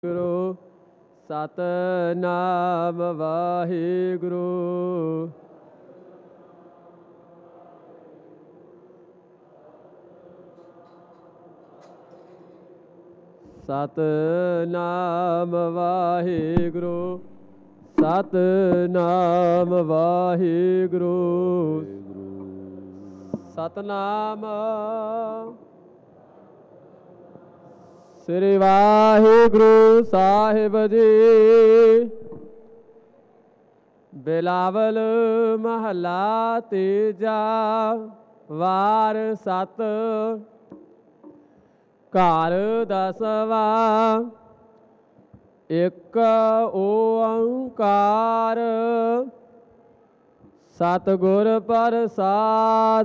ਗੁਰੂ ਸਤਿਨਾਮ ਵਾਹਿਗੁਰੂ। ਸਤਿਨਾਮ ਵਾਹਿਗੁਰੂ, ਸਤਿਨਾਮ ਵਾਹਿਗੁਰੂ, ਸਤਿਨਾਮ ਸ੍ਰੀ ਵਾਹਿਗੁਰੂ ਸਾਹਿਬ ਜੀ। ਬਿਲਾਵਲ ਮਹੱਲਾ ਤੀਜਾ, ਵਾਰ ਸਤ। ਘਰ ਦਸਵਾਂ। ਇੱਕ ਓੰਕਾਰ ਸਤਿਗੁਰ ਪ੍ਰਸਾਦ।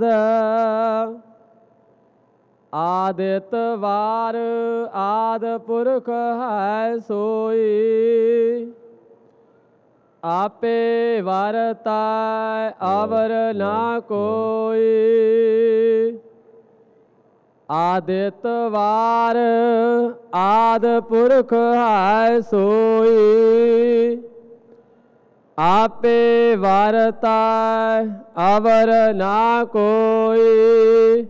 ਆਦਿਤ ਵਾਰ ਆਦ ਪੁਰਖ ਹੈ ਸੋਈ। ਆਪੇ ਵਰਤੈ ਅਵਰ ਨਾ ਕੋਈ। ਆਦਿਤ ਵਾਰ ਆਦ ਪੁਰਖ ਹੈ ਸੋਈ। ਆਪੇ ਵਰਤੈ ਅਵਰ ਨਾ ਕੋਈ।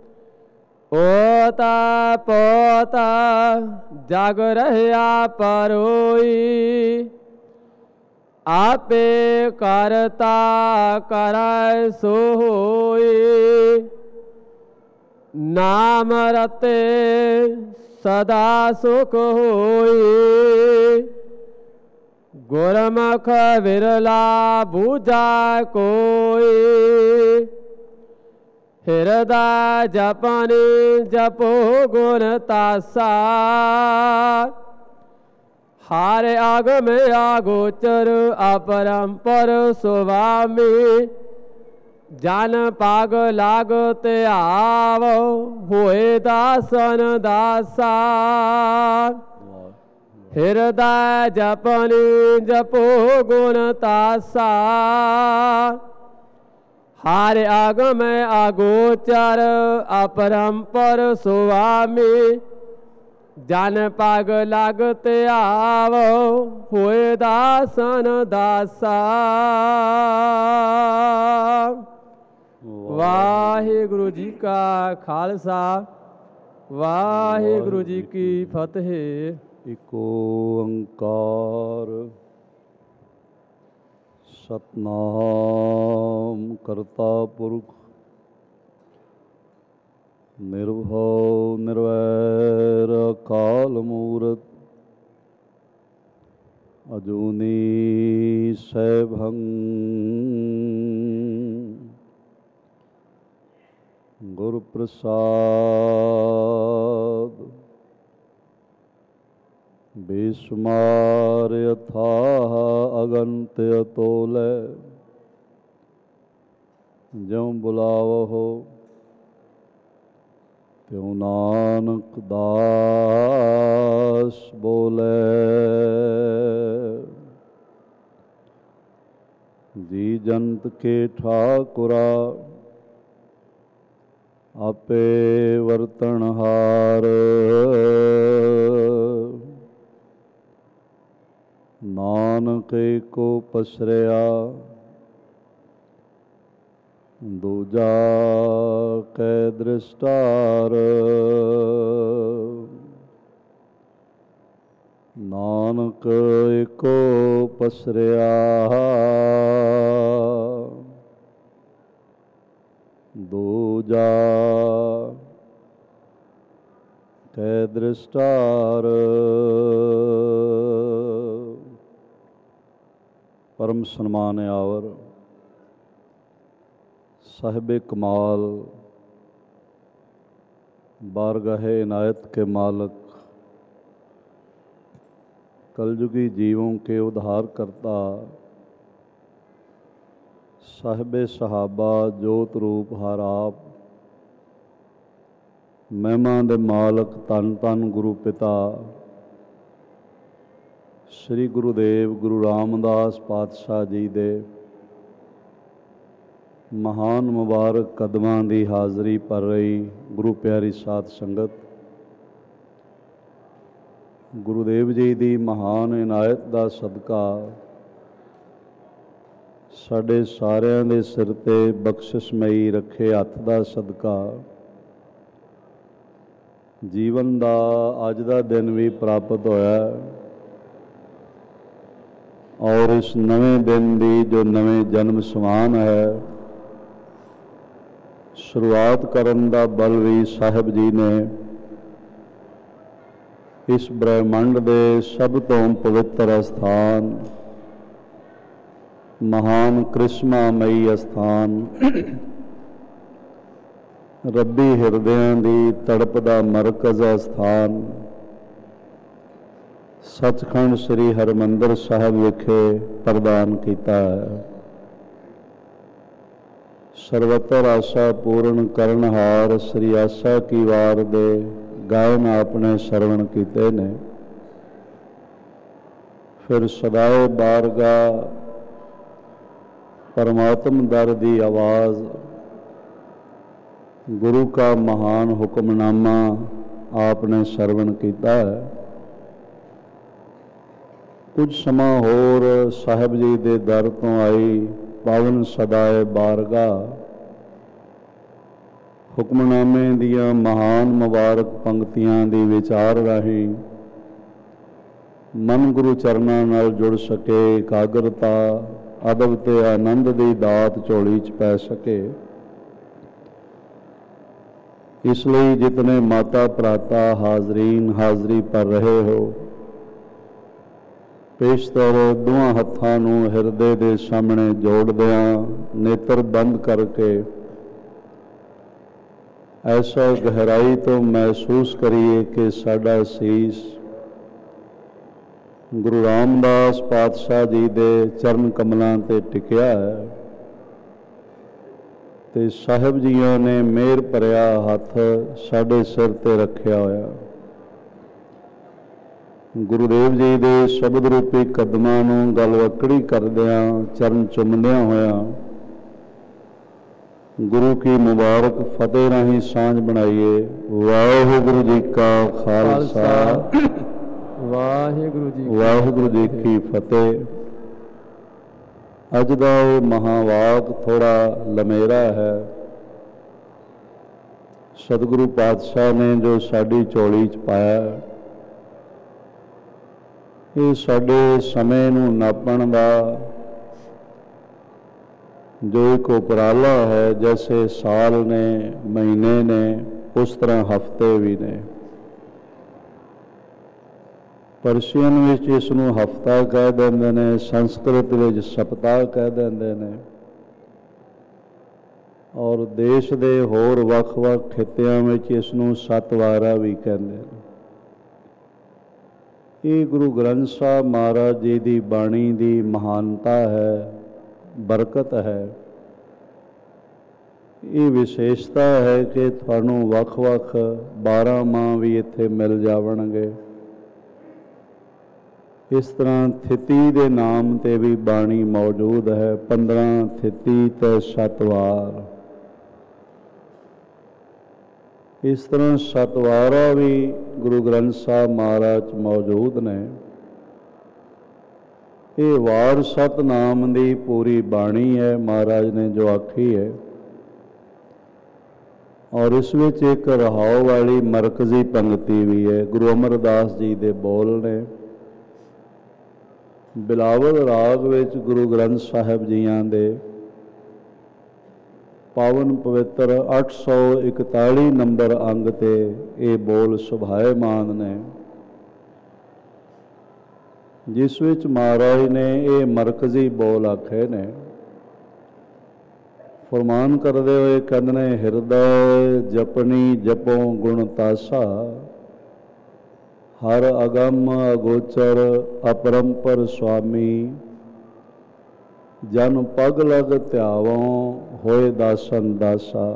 ਓਤਾ ਪੋਤਾ ਜਗ ਰਹਿਆ ਪਰੋਈ। ਆਪੇ ਕਰਤਾ ਕਰੈ ਸੋ ਹੋਈ। ਨਾਮ ਰਤੇ ਸਦਾ ਸੁਖ ਹੋਈ। ਗੁਰਮੁਖ ਵਿਰਲਾ ਬੂਝਾ ਕੋਈ। ਹਿਰਦਾ ਜਪਨਿ ਜਪੋ ਗੁਣ ਤਾਸਾ। ਹਰਿ ਆਗਮ ਆਗੋਚਰ ਅਪਰੰਪਰ ਸੁਆਮੀ। ਜਨ ਪਗ ਲਾਗ ਧਿਆਵ ਹੋਏ ਦਾਸਨ ਦਾਸਾ। ਹਿਰਦਾ ਜਪਨਿ ਜਪੋ ਗੁਣ ਤਾਸਾ। ਹਰਿ ਆਗਮ ਆਗੋਚਰ ਅਪਰੰਪਰ ਸੁਆਮੀ। ਜਨ ਪਗ ਲਗ ਧਿਆਵ ਹੋਏ ਦਾਸਨ ਦਾਸਾ। ਵਾਹਿਗੁਰੂ ਜੀ ਕਾ ਖਾਲਸਾ, ਵਾਹਿਗੁਰੂ ਜੀ ਕੀ ਫਤਿਹ। ਇਕ ਓੰਕਾਰ ਸਤਿਨਾਮ ਕਰਤਾ ਪੁਰਖ ਨਿਰਭਉ ਨਿਰਵੈਰ ਅਕਾਲ ਮੂਰਤ। ਅਜੂਨੀ ਸੈਭੰ ਗੁਰ ਪ੍ਰਸਾਦ। ਬੇਸ਼ੁਮਾਰ ਅਥਾਹ ਅਗਨਤ ਅਤੋਲੈ। ਜਿਉ ਬੁਲਾਵਹੁ ਤਿਉ ਨਾਨਕ ਦਾਸ ਬੋਲੇ। ਜੀ ਜੰਤ ਕੇ ਠਾਕੁਰਾ ਆਪੇ ਵਰਤਨਹਾਰ। ਨਾਨਕ ਏਕੋ ਪਸਰਿਆ ਦੂਜਾ ਕੈ ਦ੍ਰਿਸ਼ਟਾਰ। ਨਾਨਕ ਏਕੋ ਪਸਰਿਆ ਦੂਜਾ ਕੈ ਦ੍ਰਿਸ਼ਟਾਰ। ਪਰਮ ਸਨਮਾਨ ਆਵਰ ਸਾਹਿਬੇ ਕਮਾਲ ਬਾਰਗਾਹੇ ਇਨਾयत के मालिक, कलयुगी जीवों के उद्धार करता, साहिबे सहाबा जोत रूप हर आप, महिमा दे मालिक धन धन गुरु पिता श्री गुरुदेव गुरु रामदास पातशाह जी दे महान मुबारक कदमां दी हाज़री पर रही गुरु प्यारी साध संगत। ਗੁਰੂਦੇਵ ਜੀ ਦੀ ਮਹਾਨ ਇਨਾਇਤ ਦਾ ਸਦਕਾ ਸਾਡੇ ਸਾਰਿਆਂ ਦੇ ਸਿਰ 'ਤੇ ਬਖਸ਼ਿਸ਼ਮਈ ਰੱਖੇ ਹੱਥ ਦਾ ਸਦਕਾ ਜੀਵਨ ਦਾ ਅੱਜ ਦਾ ਦਿਨ ਵੀ ਪ੍ਰਾਪਤ ਹੋਇਆ ਔਰ ਇਸ ਨਵੇਂ ਦਿਨ ਦੀ ਜੋ ਨਵੇਂ ਜਨਮ ਸਮਾਨ ਹੈ ਸ਼ੁਰੂਆਤ ਕਰਨ ਦਾ ਬਲ ਵੀ ਸਾਹਿਬ ਜੀ ਨੇ ਇਸ ਬ੍ਰਹਿਮੰਡ ਦੇ ਸਭ ਤੋਂ ਪਵਿੱਤਰ ਅਸਥਾਨ ਮਹਾਨ ਕ੍ਰਿਸ਼ਮਾਮਈ ਅਸਥਾਨ ਰੱਬੀ ਹਿਰਦਿਆਂ ਦੀ ਤੜਪ ਦਾ ਮਰਕਜ਼ ਅਸਥਾਨ ਸੱਚਖੰਡ ਸ੍ਰੀ ਹਰਿਮੰਦਰ ਸਾਹਿਬ ਵਿਖੇ ਪ੍ਰਦਾਨ ਕੀਤਾ ਹੈ। ਸਰਵਤਰ ਆਸਾ ਪੂਰਨ ਕਰਨਹਾਰ ਸ੍ਰੀ ਆਸਾ ਕੀ ਵਾਰ ਦੇ ਗਾਇਨ ਆਪਣੇ ਸਰਵਣ ਕੀਤੇ ਨੇ। ਫਿਰ ਸਦਾਏ ਬਾਰਗਾ परमात्म दर दी आवाज़ गुरु का महान हुक्मनामा आपने सरवण किया है। कुछ समा होर साहिब जी दे दर तो आई पावन सदाए बारगा हुक्मनामे दियां महान मुबारक पंक्तियां दी विचार राही मन गुरु चरनां नाल जुड़ सके। एकाग्रता अदब ते आनंद की दात झोली च पै सके। इसलिए जितने माता भराता हाजरीन हाजरी पर रहे हो पेशतर दोवां हत्थां नूं हिरदे दे सामने जोड़दियां नेत्र बंद करके ऐसा गहराई तो महसूस करिए कि साडा सीस गुरु रामदास पातशाह जी दे चरण कमलों ते टिकिया है ते साहिब जियां ने मेहर भरिया हथ साडे सिर ते रखिया होया। गुरुदेव जी दे शब्द रूपी कदमां नूं गलवकड़ी करदियां चरण चुमदियां होया गुरु की मुबारक फतेह राही सांझ बनाइए। वाहिगुरु जी का खालसा वाहिगुरु जी की फतेह। अज दा महावाक थोड़ा लमेरा है। सतगुरु पातशाह ने जो साडी झोली च पाया ये साडे समय नूं नापण दा जो एक उपराला है। जैसे साल ने महीने ने उस तरह हफ्ते भी ने। परशियन विच इसनूं हफ्ता कह देंदे ने, संस्कृत विच सप्ताह कह देंदे ने और देश दे होर वख-वख खित्तियां विच इसनूं सतवारा भी कहंदे ने। ये गुरु ग्रंथ साहब महाराज जी की बाणी की महानता है, बरकत है। ये विशेषता है कि तुहानूं वख-वख 12 माह भी इत्थे मिल जावणगे। इस तरह थिति के नाम ते भी बाणी मौजूद है। 15 थिति ते सतवार। इस तरह सतवारा भी गुरु ग्रंथ साहब महाराज मौजूद ने। ये वार सतनाम की पूरी बाणी है महाराज ने जो आखी है और इस विच एक रहाओ वाली मरकजी पंक्ति भी है। गुरु अमरदास जी के बोल ने। बिलावल राग विच गुरु ग्रंथ साहिब जियां दे पावन पवित्र 841 नंबर अंग ते ये बोल सुभाएमान ने जिस विच महाराज ने ये मरकजी बोल आखे ने। फरमान करते हुए कहते ने हिरदय जपनी जपो गुण तासा हर अगम अगोचर अपरंपर स्वामी जन पग लग त्यावों होए दासन दासा।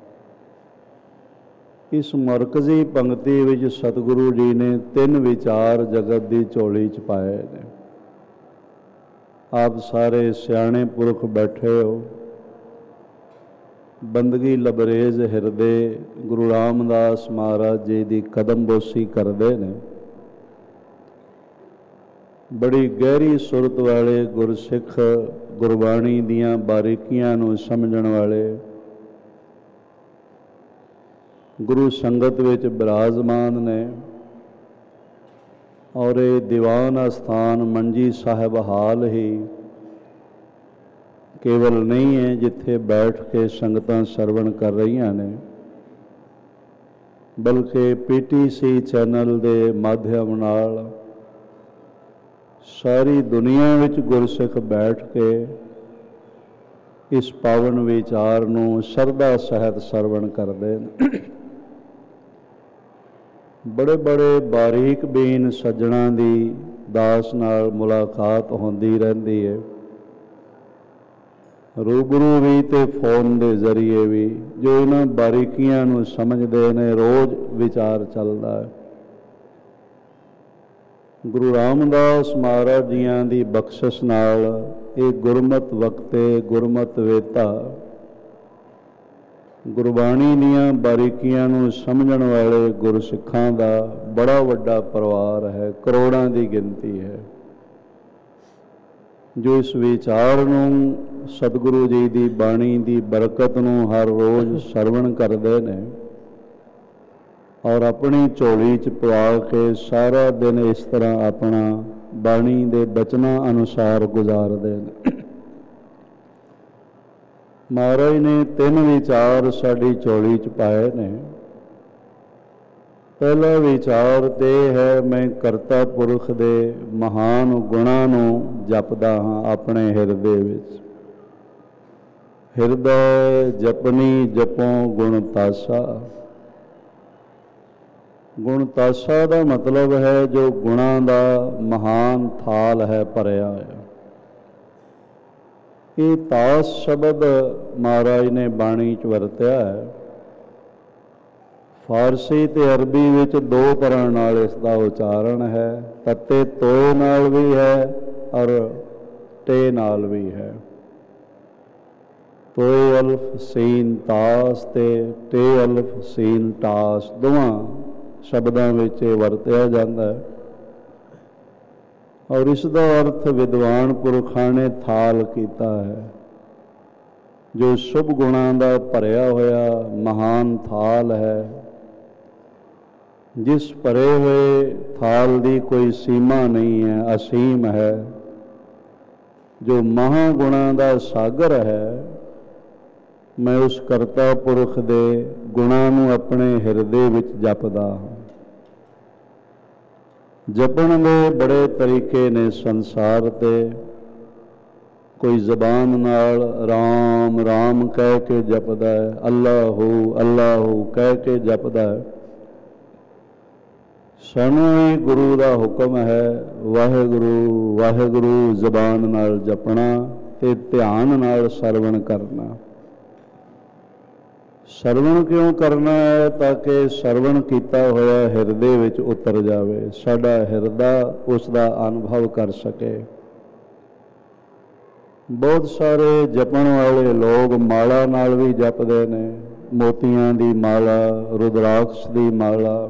इस मरकजी पंक्ति विच सतगुरु जी ने 3 विचार जगत की झोली च पाए ने। आप सारे सियाणे पुरख बैठे हो। बंदगी लबरेज हिरदे गुरु रामदास महाराज जी की कदम बोसी करते हैं। ਬੜੀ ਗਹਿਰੀ ਸੁਰਤ ਵਾਲੇ ਗੁਰਸਿੱਖ ਗੁਰਬਾਣੀ ਦੀਆਂ ਬਾਰੀਕੀਆਂ ਨੂੰ ਸਮਝਣ ਵਾਲੇ ਗੁਰੂ ਸੰਗਤ ਵਿੱਚ ਬਿਰਾਜਮਾਨ ਨੇ। ਔਰ ਇਹ ਦੀਵਾਨ ਅਸਥਾਨ ਮੰਜੀ ਸਾਹਿਬ ਹਾਲ ਹੀ ਕੇਵਲ ਨਹੀਂ ਹੈ ਜਿੱਥੇ ਬੈਠ ਕੇ ਸੰਗਤਾਂ ਸਰਵਣ ਕਰ ਰਹੀਆਂ ਨੇ, ਬਲਕਿ PTC ਚੈਨਲ ਦੇ ਮਾਧਿਅਮ ਨਾਲ ਸਾਰੀ ਦੁਨੀਆ ਵਿੱਚ ਗੁਰਸਿੱਖ ਬੈਠ ਕੇ ਇਸ ਪਾਵਨ ਵਿਚਾਰ ਨੂੰ ਸ਼ਰਧਾ ਸਹਿਤ ਸਰਵਣ ਕਰਦੇ ਨੇ। ਬੜੇ ਬੜੇ ਬਾਰੀਕ ਬੀਨ ਸੱਜਣਾਂ ਦੀ ਦਾਸ ਨਾਲ ਮੁਲਾਕਾਤ ਹੁੰਦੀ ਰਹਿੰਦੀ ਹੈ, ਰੂਬਰੂ ਵੀ ਤੇ ਫੋਨ ਦੇ ਜ਼ਰੀਏ ਵੀ, ਜੋ ਇਹਨਾਂ ਬਾਰੀਕੀਆਂ ਨੂੰ ਸਮਝਦੇ ਨੇ। ਰੋਜ਼ ਵਿਚਾਰ ਚੱਲਦਾ ਹੈ। ਗੁਰੂ ਰਾਮਦਾਸ ਮਹਾਰਾਜ ਜੀਆਂ ਦੀ ਬਖਸ਼ਿਸ਼ ਨਾਲ ਇਹ ਗੁਰਮਤਿ ਵਕਤੇ ਗੁਰਮਤਿ ਵੇਤਾ ਗੁਰਬਾਣੀ ਦੀਆਂ ਬਾਰੀਕੀਆਂ ਨੂੰ ਸਮਝਣ ਵਾਲੇ ਗੁਰਸਿੱਖਾਂ ਦਾ ਬੜਾ ਵੱਡਾ ਪਰਿਵਾਰ ਹੈ, ਕਰੋੜਾਂ ਦੀ ਗਿਣਤੀ ਹੈ, ਜੋ ਇਸ ਵਿਚਾਰ ਨੂੰ ਸਤਿਗੁਰੂ ਜੀ ਦੀ ਬਾਣੀ ਦੀ ਬਰਕਤ ਨੂੰ ਹਰ ਰੋਜ਼ ਸਰਵਣ ਕਰਦੇ ਨੇ ਔਰ ਆਪਣੀ ਝੋਲੀ 'ਚ ਪਵਾ ਕੇ ਸਾਰਾ ਦਿਨ ਇਸ ਤਰ੍ਹਾਂ ਆਪਣਾ ਬਾਣੀ ਦੇ ਬਚਨਾਂ ਅਨੁਸਾਰ ਗੁਜ਼ਾਰਦੇ ਨੇ। ਮਹਾਰਾਜ ਨੇ 3 ਵਿਚਾਰ ਸਾਡੀ ਝੋਲੀ 'ਚ ਪਾਏ ਨੇ। ਪਹਿਲਾ ਵਿਚਾਰ ਤੇ ਹੈ, ਮੈਂ ਕਰਤਾ ਪੁਰਖ ਦੇ ਮਹਾਨ ਗੁਣਾਂ ਨੂੰ ਜਪਦਾ ਹਾਂ ਆਪਣੇ ਹਿਰਦੇ ਵਿੱਚ। ਹਿਰਦੈ ਜਪਨੀ ਜਪੋਂ ਗੁਣ ਤਾਸਾ। ਗੁਣ ਤਾਸਾ ਦਾ ਮਤਲਬ ਹੈ ਜੋ ਗੁਣਾਂ ਦਾ ਮਹਾਨ ਥਾਲ ਹੈ ਭਰਿਆ ਹੋਇਆ। ਇਹ ਤਾਸ ਸ਼ਬਦ ਮਹਾਰਾਜ ਨੇ ਬਾਣੀ 'ਚ ਵਰਤਿਆ ਹੈ। ਫਾਰਸੀ ਤੇ ਅਰਬੀ ਵਿੱਚ 2 ਤਰ੍ਹਾਂ ਨਾਲ ਇਸ ਦਾ ਉਚਾਰਨ ਹੈ, ਤੱਤੇ ਤੋਏ ਨਾਲ ਵੀ ਹੈ ਔਰ ਟੇ ਨਾਲ ਵੀ ਹੈ। ਤੋਏ ਅਲਫ ਸੀਨ ਤਾਸ ਤੇ ਟੇ ਅਲਫ ਸੀਨ ਟਾਸ ਦੋਵਾਂ ਸ਼ਬਦਾਂ ਵਿੱਚ ਇਹ ਵਰਤਿਆ ਜਾਂਦਾ ਹੈ। ਔਰ ਇਸ ਦਾ ਅਰਥ ਵਿਦਵਾਨ ਪੁਰਖਾਂ ਨੇ ਥਾਲ ਕੀਤਾ ਹੈ, ਜੋ ਸ਼ੁਭ ਗੁਣਾਂ ਦਾ ਭਰਿਆ ਹੋਇਆ ਮਹਾਨ ਥਾਲ ਹੈ, ਜਿਸ ਭਰੇ ਹੋਏ ਥਾਲ ਦੀ ਕੋਈ ਸੀਮਾ ਨਹੀਂ ਹੈ, ਅਸੀਮ ਹੈ, ਜੋ ਮਹਾਂਗੁਣਾਂ ਦਾ ਸਾਗਰ ਹੈ। ਮੈਂ ਉਸ ਕਰਤਾ ਪੁਰਖ ਦੇ ਗੁਣਾਂ ਨੂੰ ਆਪਣੇ ਹਿਰਦੇ ਵਿੱਚ ਜਪਦਾ ਹਾਂ। ਜਪਣ ਦੇ ਬੜੇ ਤਰੀਕੇ ਨੇ ਸੰਸਾਰ ਤੇ। ਕੋਈ ਜ਼ਬਾਨ ਨਾਲ ਰਾਮ ਰਾਮ ਕਹਿ ਕੇ ਜਪਦਾ ਹੈ, ਅੱਲਾਹੂ ਅੱਲਾਹੂ ਕਹਿ ਕੇ ਜਪਦਾ ਹੈ। ਸਾਨੂੰ ਵੀ ਗੁਰੂ ਦਾ ਹੁਕਮ ਹੈ ਵਾਹਿਗੁਰੂ ਵਾਹਿਗੁਰੂ ਜ਼ਬਾਨ ਨਾਲ ਜਪਣਾ ਤੇ ਧਿਆਨ ਨਾਲ ਸਰਵਣ ਕਰਨਾ। ਸਰਵਣ ਕਿਉਂ ਕਰਨਾ ਹੈ? ਤਾਂ ਕਿ ਸਰਵਣ ਕੀਤਾ ਹੋਇਆ ਹਿਰਦੇ ਵਿੱਚ ਉਤਰ ਜਾਵੇ, ਸਾਡਾ ਹਿਰਦਾ ਉਸ ਦਾ ਅਨੁਭਵ ਕਰ ਸਕੇ। ਬਹੁਤ ਸਾਰੇ ਜਪਣ ਵਾਲੇ ਲੋਕ ਮਾਲਾ ਨਾਲ ਵੀ ਜਪਦੇ ਨੇ, ਮੋਤੀਆਂ ਦੀ ਮਾਲਾ, ਰੁਦਰਾਕਸ਼ ਦੀ ਮਾਲਾ।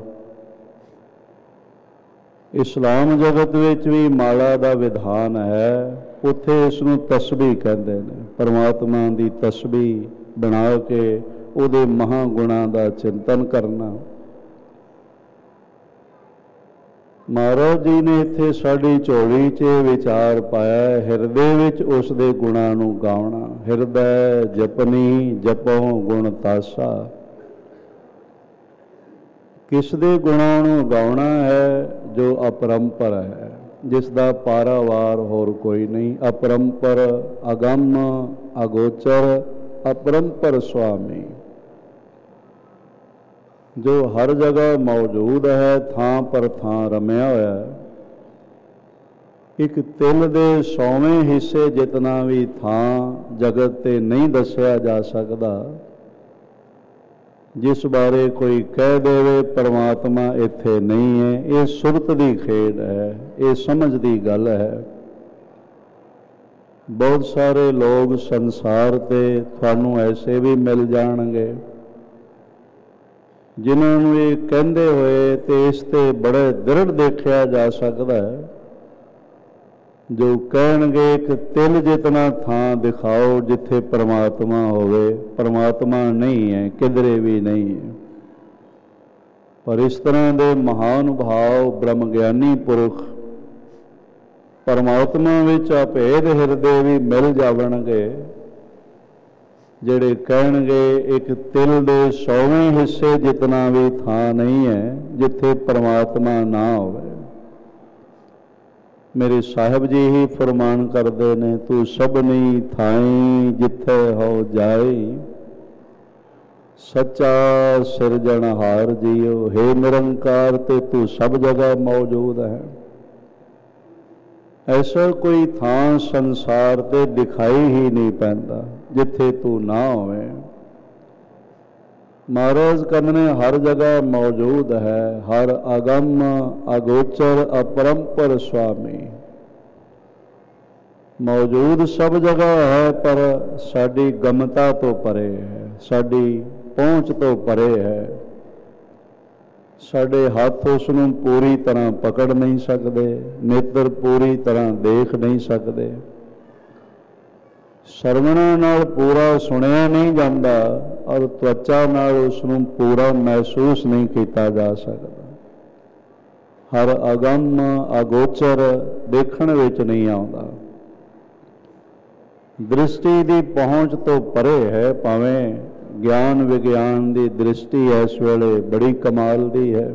ਇਸਲਾਮ ਜਗਤ ਵਿੱਚ ਵੀ ਮਾਲਾ ਦਾ ਵਿਧਾਨ ਹੈ, ਉੱਥੇ ਇਸ ਨੂੰ ਤਸਬੀਹ ਕਹਿੰਦੇ ਨੇ। ਪਰਮਾਤਮਾ ਦੀ ਤਸਬੀਹ ਬਣਾ ਕੇ ਉਹਦੇ ਮਹਾਂਗੁਣਾਂ ਦਾ ਚਿੰਤਨ ਕਰਨਾ। ਮਹਾਰਾਜ ਜੀ ਨੇ ਇੱਥੇ ਸਾਡੀ ਝੋਲੀ 'ਚ ਵਿਚਾਰ ਪਾਇਆ, ਹਿਰਦੇ ਵਿੱਚ ਉਸ ਦੇ ਗੁਣਾਂ ਨੂੰ ਗਾਉਣਾ। ਹਿਰਦੈ ਜਪਨੀ ਜਪੋਂ ਗੁਣ ਤਾਸਾ। ਕਿਸ ਦੇ ਗੁਣਾਂ ਨੂੰ ਗਾਉਣਾ ਹੈ? ਜੋ ਅਪਰੰਪਰ ਹੈ, ਜਿਸ ਦਾ ਪਾਰਾਵਾਰ ਹੋਰ ਕੋਈ ਨਹੀਂ। ਅਪਰੰਪਰ, ਅਗੰਮ, ਅਗੋਚਰ, ਅਪਰੰਪਰ ਸੁਆਮੀ, ਜੋ ਹਰ ਜਗ੍ਹਾ ਮੌਜੂਦ ਹੈ, ਥਾਂ ਪਰ ਥਾਂ ਰਮਿਆ ਹੋਇਆ ਹੈ। ਇੱਕ ਤਿਲ ਦੇ 100ਵੇਂ ਹਿੱਸੇ ਜਿਤਨਾ ਵੀ ਥਾਂ ਜਗਤ ਤੇ ਨਹੀਂ ਦੱਸਿਆ ਜਾ ਸਕਦਾ, ਜਿਸ ਬਾਰੇ ਕੋਈ ਕਹਿ ਦੇਵੇ ਪਰਮਾਤਮਾ ਇੱਥੇ ਨਹੀਂ ਹੈ। ਇਹ ਸੁਰਤ ਦੀ ਖੇਡ ਹੈ, ਇਹ ਸਮਝ ਦੀ ਗੱਲ ਹੈ। ਬਹੁਤ ਸਾਰੇ ਲੋਕ ਸੰਸਾਰ ਤੇ ਤੁਹਾਨੂੰ ਐਸੇ ਵੀ ਮਿਲ ਜਾਣਗੇ ਜਿਨ੍ਹਾਂ ਨੂੰ ਇਹ ਕਹਿੰਦੇ ਹੋਏ ਤੇ ਇਸ ਤੇ ਬੜੇ ਦ੍ਰਿੜ ਦੇਖਿਆ ਜਾ ਸਕਦਾ ਹੈ जो कहणगे कि तिल जितना थां दिखाओ जिथे परमात्मा होवे, परमात्मा नहीं है, किधरे भी नहीं है। पर इस तरह के महानुभाव ब्रह्म ज्ञानी पुरुष परमात्मा विच अभेद हिरदे भी मिल जावणगे, जिहड़े कहणगे एक तिल दे 100वें हिस्से जितना भी थां नहीं है जिथे परमात्मा ना होवे। मेरे साहिब जी ही फरमान करते ने, तू सबनी थाई जिथे हो जाई, सच्चा सिरजनहार जियो। हे निरंकार ते तू सब जगह मौजूद है। ऐसा कोई थां संसार ते दिखाई ही नहीं पैंदा जिथे तू ना होवे। महाराज कहने हर जगह मौजूद है, हर अगम अगोचर अपरंपर स्वामी मौजूद सब जगह है, पर साड़ी गमता तो परे है, साड़ी पहुँच तो परे है। साढ़े हाथ उसनूं पूरी तरह पकड़ नहीं सकते, नेत्र पूरी तरह देख नहीं सकते, सरवणा नाल पूरा सुनिया नहीं जाता और त्वचा नाल उसनूं पूरा महसूस नहीं किया जा सकता। हर अगम अगोचर देखण विच नहीं आउंदा। दृष्टि की पहुँच तो परे है, भावें ज्ञान विज्ञान की दृष्टि इस वेले बड़ी कमाल की है।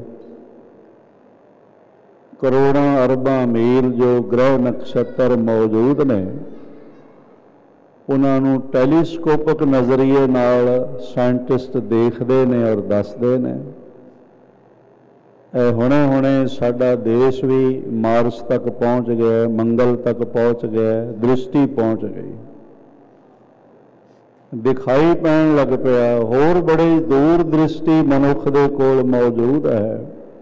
करोड़ों अरबां मील जो ग्रह नक्षत्र मौजूद ने, उन्होंने टैलीस्कोपिक नज़रिए नाल साइंटिस्ट देखते हैं और दसते हैं। हुणे हुणे साडा देश भी मार्स तक पहुँच गया, मंगल तक पहुँच गया, दृष्टि पहुँच गई, दिखाई पैन लग पिया। होर बड़ी दूर दृष्टि मनुख दे कोल मौजूद है।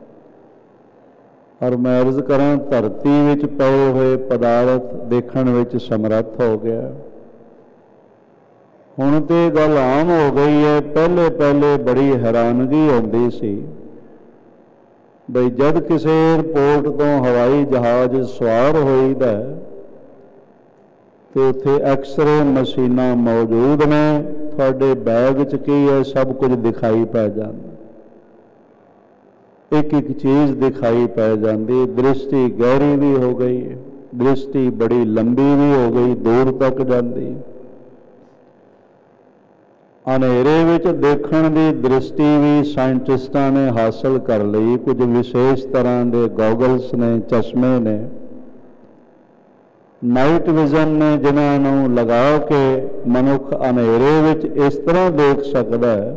और मैं अर्ज करा, धरती विच पए हुए पदार्थ देखण विच समर्थ हो गया। हुण ते गल आम हो गई है। पहले पहले बड़ी हैरानगी आउंदी सी बई जद किसी एयरपोर्ट तो हवाई जहाज सवार होईदा तो उत्थे एक्सरे मशीनां मौजूद ने, तुहाडे बैग च की है सब कुछ दिखाई पै जांदा, एक एक चीज़ दिखाई पै जाती। दृष्टि गहरी भी हो गई, दृष्टि बड़ी लंबी भी हो गई, दूर तक जाती। अनेरे विच देखण दी दृष्टि भी साइंटिस्टां ने हासिल कर ली। कुछ विशेष तरह के गॉगल्स ने, चश्मे ने, नाइट विजन ने, जिन्होंने लगा के मनुख अनेरे विच इस तरह देख सकता है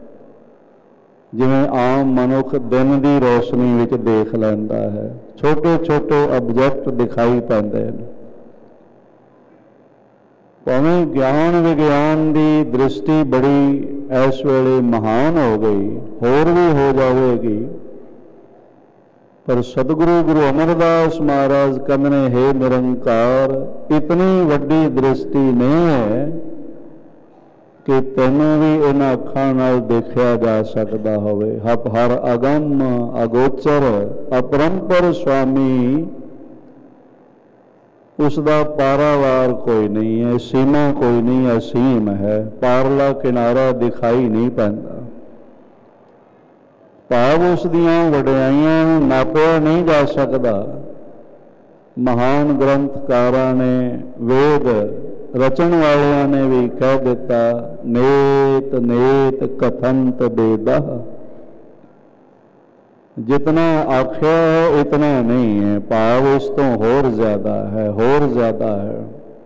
जिवें आम मनुख दिन की रोशनी विच देख लैंदा है। छोटे छोटे ऑब्जेक्ट दिखाई पैंदे हैं। भावें ज्ञान विज्ञान की दृष्टि बड़ी इस वेले महान हो गई, होर भी हो जाएगी, पर सतगुरु गुरु अमरदास महाराज कहते हे निरंकार, इतनी वड्डी दृष्टि नहीं है कि तैनूं भी इन्हां अखां नाल देखा जा सकता होवे। हर अगम अगोचर अपरंपर स्वामी, उसका पारावार कोई नहीं है, सीमा कोई नहीं, असीम है। पारला किनारा दिखाई नहीं पैंदा। भाव उस दियां वडियाइयां नापिया नहीं जा सकता। महान ग्रंथकारां ने, वेद रचन वालियां ने भी कह दिता, नेत नेत कथंत बेदा। जितना आख्या है इतना नहीं है, भाव उस तो होर ज्यादा है, होर ज्यादा है।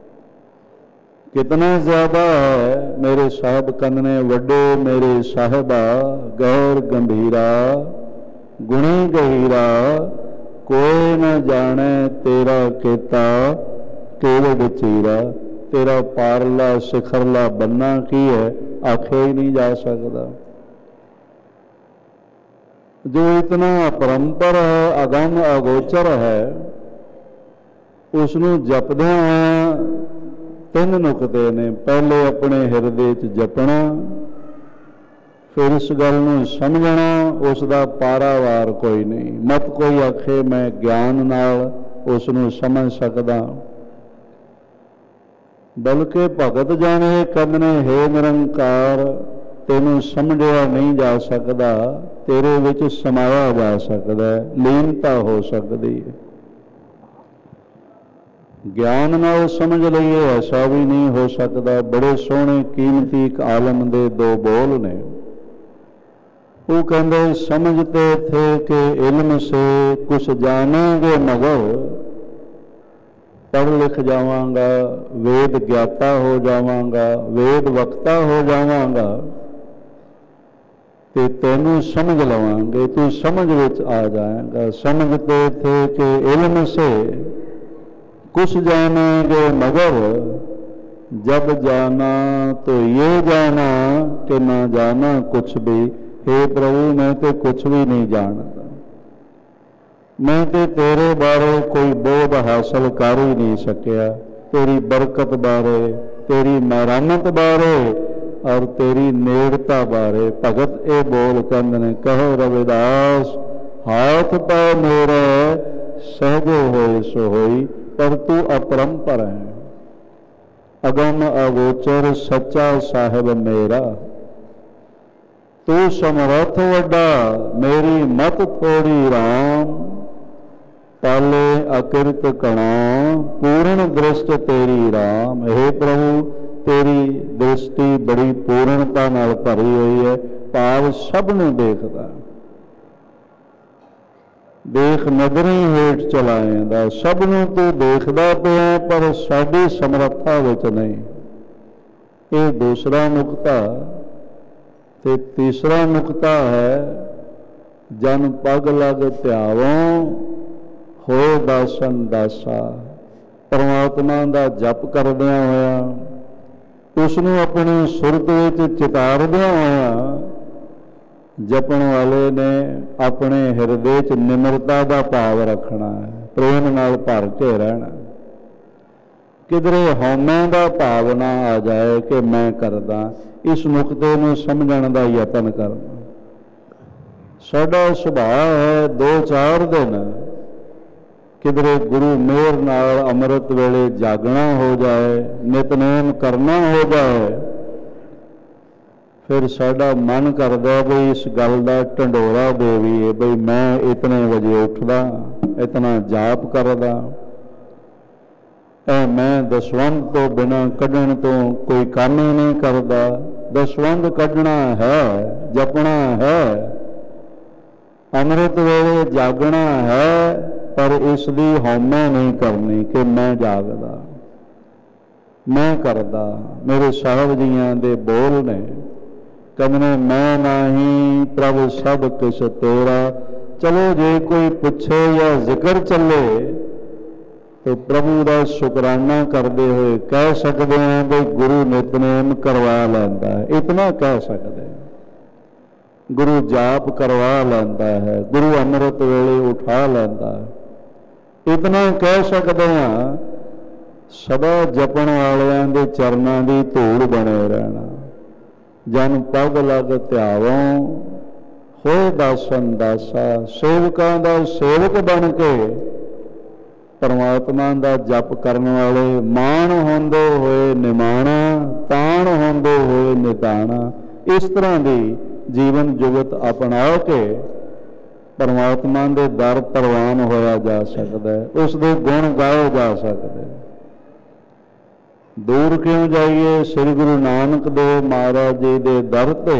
कितना ज्यादा है? मेरे साहब कन्ने वड्डे मेरे साहिबा, गैर गंभीरा गुणी गहीरा, कोई न जाने तेरा केता केवल चीरा। तेरा पारला शिखरला बनना की है, आख्या ही नहीं जा सकता। जो इतना अपरंपर है, अगम अगोचर है, उसनूं जपदे तीन नुकते ने। पहले अपने हिरदे च जपना, फिर इस गल नूं समझना, उसका पारावार कोई नहीं। मत कोई आखे मैं ज्ञान नाल ਉਸ ਨੂੰ ਸਮਝ ਸਕਦਾ। ਬਲਕਿ ਭਗਤ ਜਾਣੇ ਕਹਿੰਦੇ ਹੇ ਨਿਰੰਕਾਰ, ਤੈਨੂੰ ਸਮਝਿਆ ਨਹੀਂ ਜਾ ਸਕਦਾ, ਤੇਰੇ ਵਿੱਚ ਸਮਾਇਆ ਜਾ ਸਕਦਾ, ਲੀਨਤਾ ਹੋ ਸਕਦੀ ਹੈ। ਗਿਆਨ ਨਾਲ ਸਮਝ ਲਈਏ ਐਸਾ ਵੀ ਨਹੀਂ ਹੋ ਸਕਦਾ। ਬੜੇ ਸੋਹਣੇ ਕੀਮਤੀ ਇੱਕ ਆਲਮ ਦੇ ਦੋ ਬੋਲ ਨੇ। ਉਹ ਕਹਿੰਦੇ ਸਮਝਤੇ ਥੇ ਕਿ ਇਲਮ ਸੇ ਕੁਛ ਜਾਣेंगे ਮਗਰ, ਪੜ੍ਹ ਲਿਖ ਜਾਵਾਂਗਾ, ਵੇਦ ਗਿਆਤਾ ਹੋ ਜਾਵਾਂਗਾ, ਵੇਦ ਵਕਤਾ ਹੋ ਜਾਵਾਂਗਾ ਤੇ ਤੈਨੂੰ ਸਮਝ ਲਵਾਂਗੇ, ਤੂੰ ਸਮਝ ਵਿੱਚ ਆ ਜਾਏਗਾ। ਸਮਝਤੇ ਥੇ ਕਿ ਇਲਮ ਸੇ कुछ जानेंगे मगर, जब जाना तो ये जाना कि ना जाना कुछ भी। हे प्रभु, मैं तो कुछ भी नहीं जानता, मैं तो तेरे बारे कोई बोध हासिल कर ही नहीं सकिया। तेरी बरकत बारे, तेरी मेहरानत बारे और तेरी नेड़ता बारे। भगत ये बोल कहते हैं, कहो रविदास हाथ पै मेरे सहजो होए सो होई, पर तू अपरंपर है, अगम अगोचर सच्चा साहिब मेरा। तू समर्थ वड्डा मेरी मत थोड़ी राम, पाले अकृत कणा पूर्ण दृष्ट तेरी राम। हे प्रभु, तेरी दृष्टि बड़ी पूर्णता नाल भरी हुई है, भाव सब नूं देखदा, देख नदरी हेठ चलाएंदा, सब नूं तू देखदा पिया पर साडी समर्था विच नहीं। ये दूसरा नुकता। ते तीसरा नुकता है, जन पग लग ध्यावों होए दासन दासा। परमात्मा दा जप करदियां होया, उसनूं अपनी सुरत विच चितारदियां होया, जपण वाले ने अपने हिरदे च निमरता का भाव रखना है, प्रेम नाल भर के रहना। किधरे हौमे का भाव ना आ जाए कि मैं करदा। इस नुकते नूं समझण दा यतन करना। साडा सुभाव है 2-4 दिन किधरे गुरु मेहर नाल अमृत वेले जागना हो जाए, नितनेम करना हो जाए, फिर साडा मन करदा बई इस गल का ढंडोरा देवीए, बई मैं इतने बजे उठदा, इतना जाप करदा, मैं दसवंध तो बिना कढ़ण तो कोई काम ही नहीं करदा। दसवंध कढ़ना है, जपना है, अमृत वेले जागना है, पर इसकी हौमे नहीं करनी कि मैं जागदा, मैं करदा। मेरे साहब जियां दे बोल ने, कहने मैं नाही प्रभु सब किश तेरा। चलो जे कोई पूछे या जिक्र चले तो प्रभु का शुकराना करते हुए कह सकते हैं कि गुरु नितनेम करवा लैंदा है। इतना कह सकते हैं, गुरु जाप करवा लैंदा है, गुरु अमृत वेले उठा लैंदा है। इतना कह सकते हैं, सदा जपण वालियां दे चरनां दी धूड़ बने रहना। जन पग लग ध्यावों होए दासन दासा। सेवकां दा सेवक बन के परमात्मा दा जप करने वाले, मान होंदे होए निमाणा, ताण होंदे होए निताणा। इस तरह की जीवन जुगत अपना के परमात्मा दे दर प्रवान होया जा सकता है, उसके गुण गाए जा सकते हैं। दूर क्यों जाइए, श्री गुरु नानक देव महाराज जी के दर ते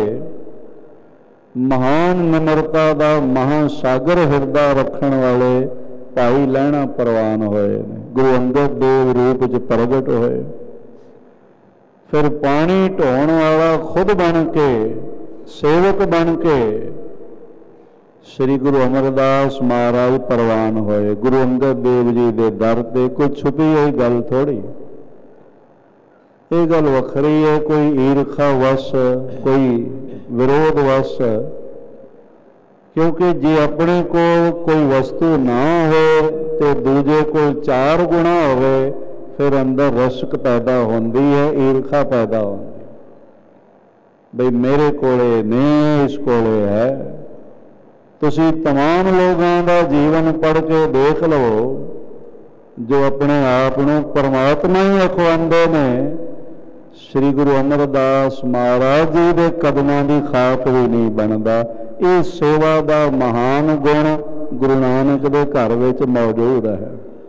महान निमरता का महासागर हिरदा रखण वाले भाई लहणा प्रवान होए ने। गुरु अंगद देव रूप च प्रगट होए, फिर पानी ढोण वाला खुद बन के, सेवक बन के श्री गुरु अमरदास महाराज प्रवान होए। गुरु अंगद देव जी के दर ते कोई छुपी हुई गल थोड़ी, ये गल वखरी है। कोई ईर्खा वश, कोई विरोध वश, क्योंकि जे अपने को कोई वस्तु ना हो तो दूजे को 4 गुणा हो, फिर अंदर रशक पैदा होती है, ईर्खा पैदा होती। बई मेरे कोले नहीं, इस कोले है। तुसी तमाम लोगों का जीवन पढ़ के देख लो, जो अपने आप ਨੂੰ परमात्मा ही अखवांदे ने, श्री गुरु अमरदास महाराज जी के कदमों की खाक भी नहीं बनता। ये सेवा का महान गुण गुरु नानक के घर विच मौजूद है।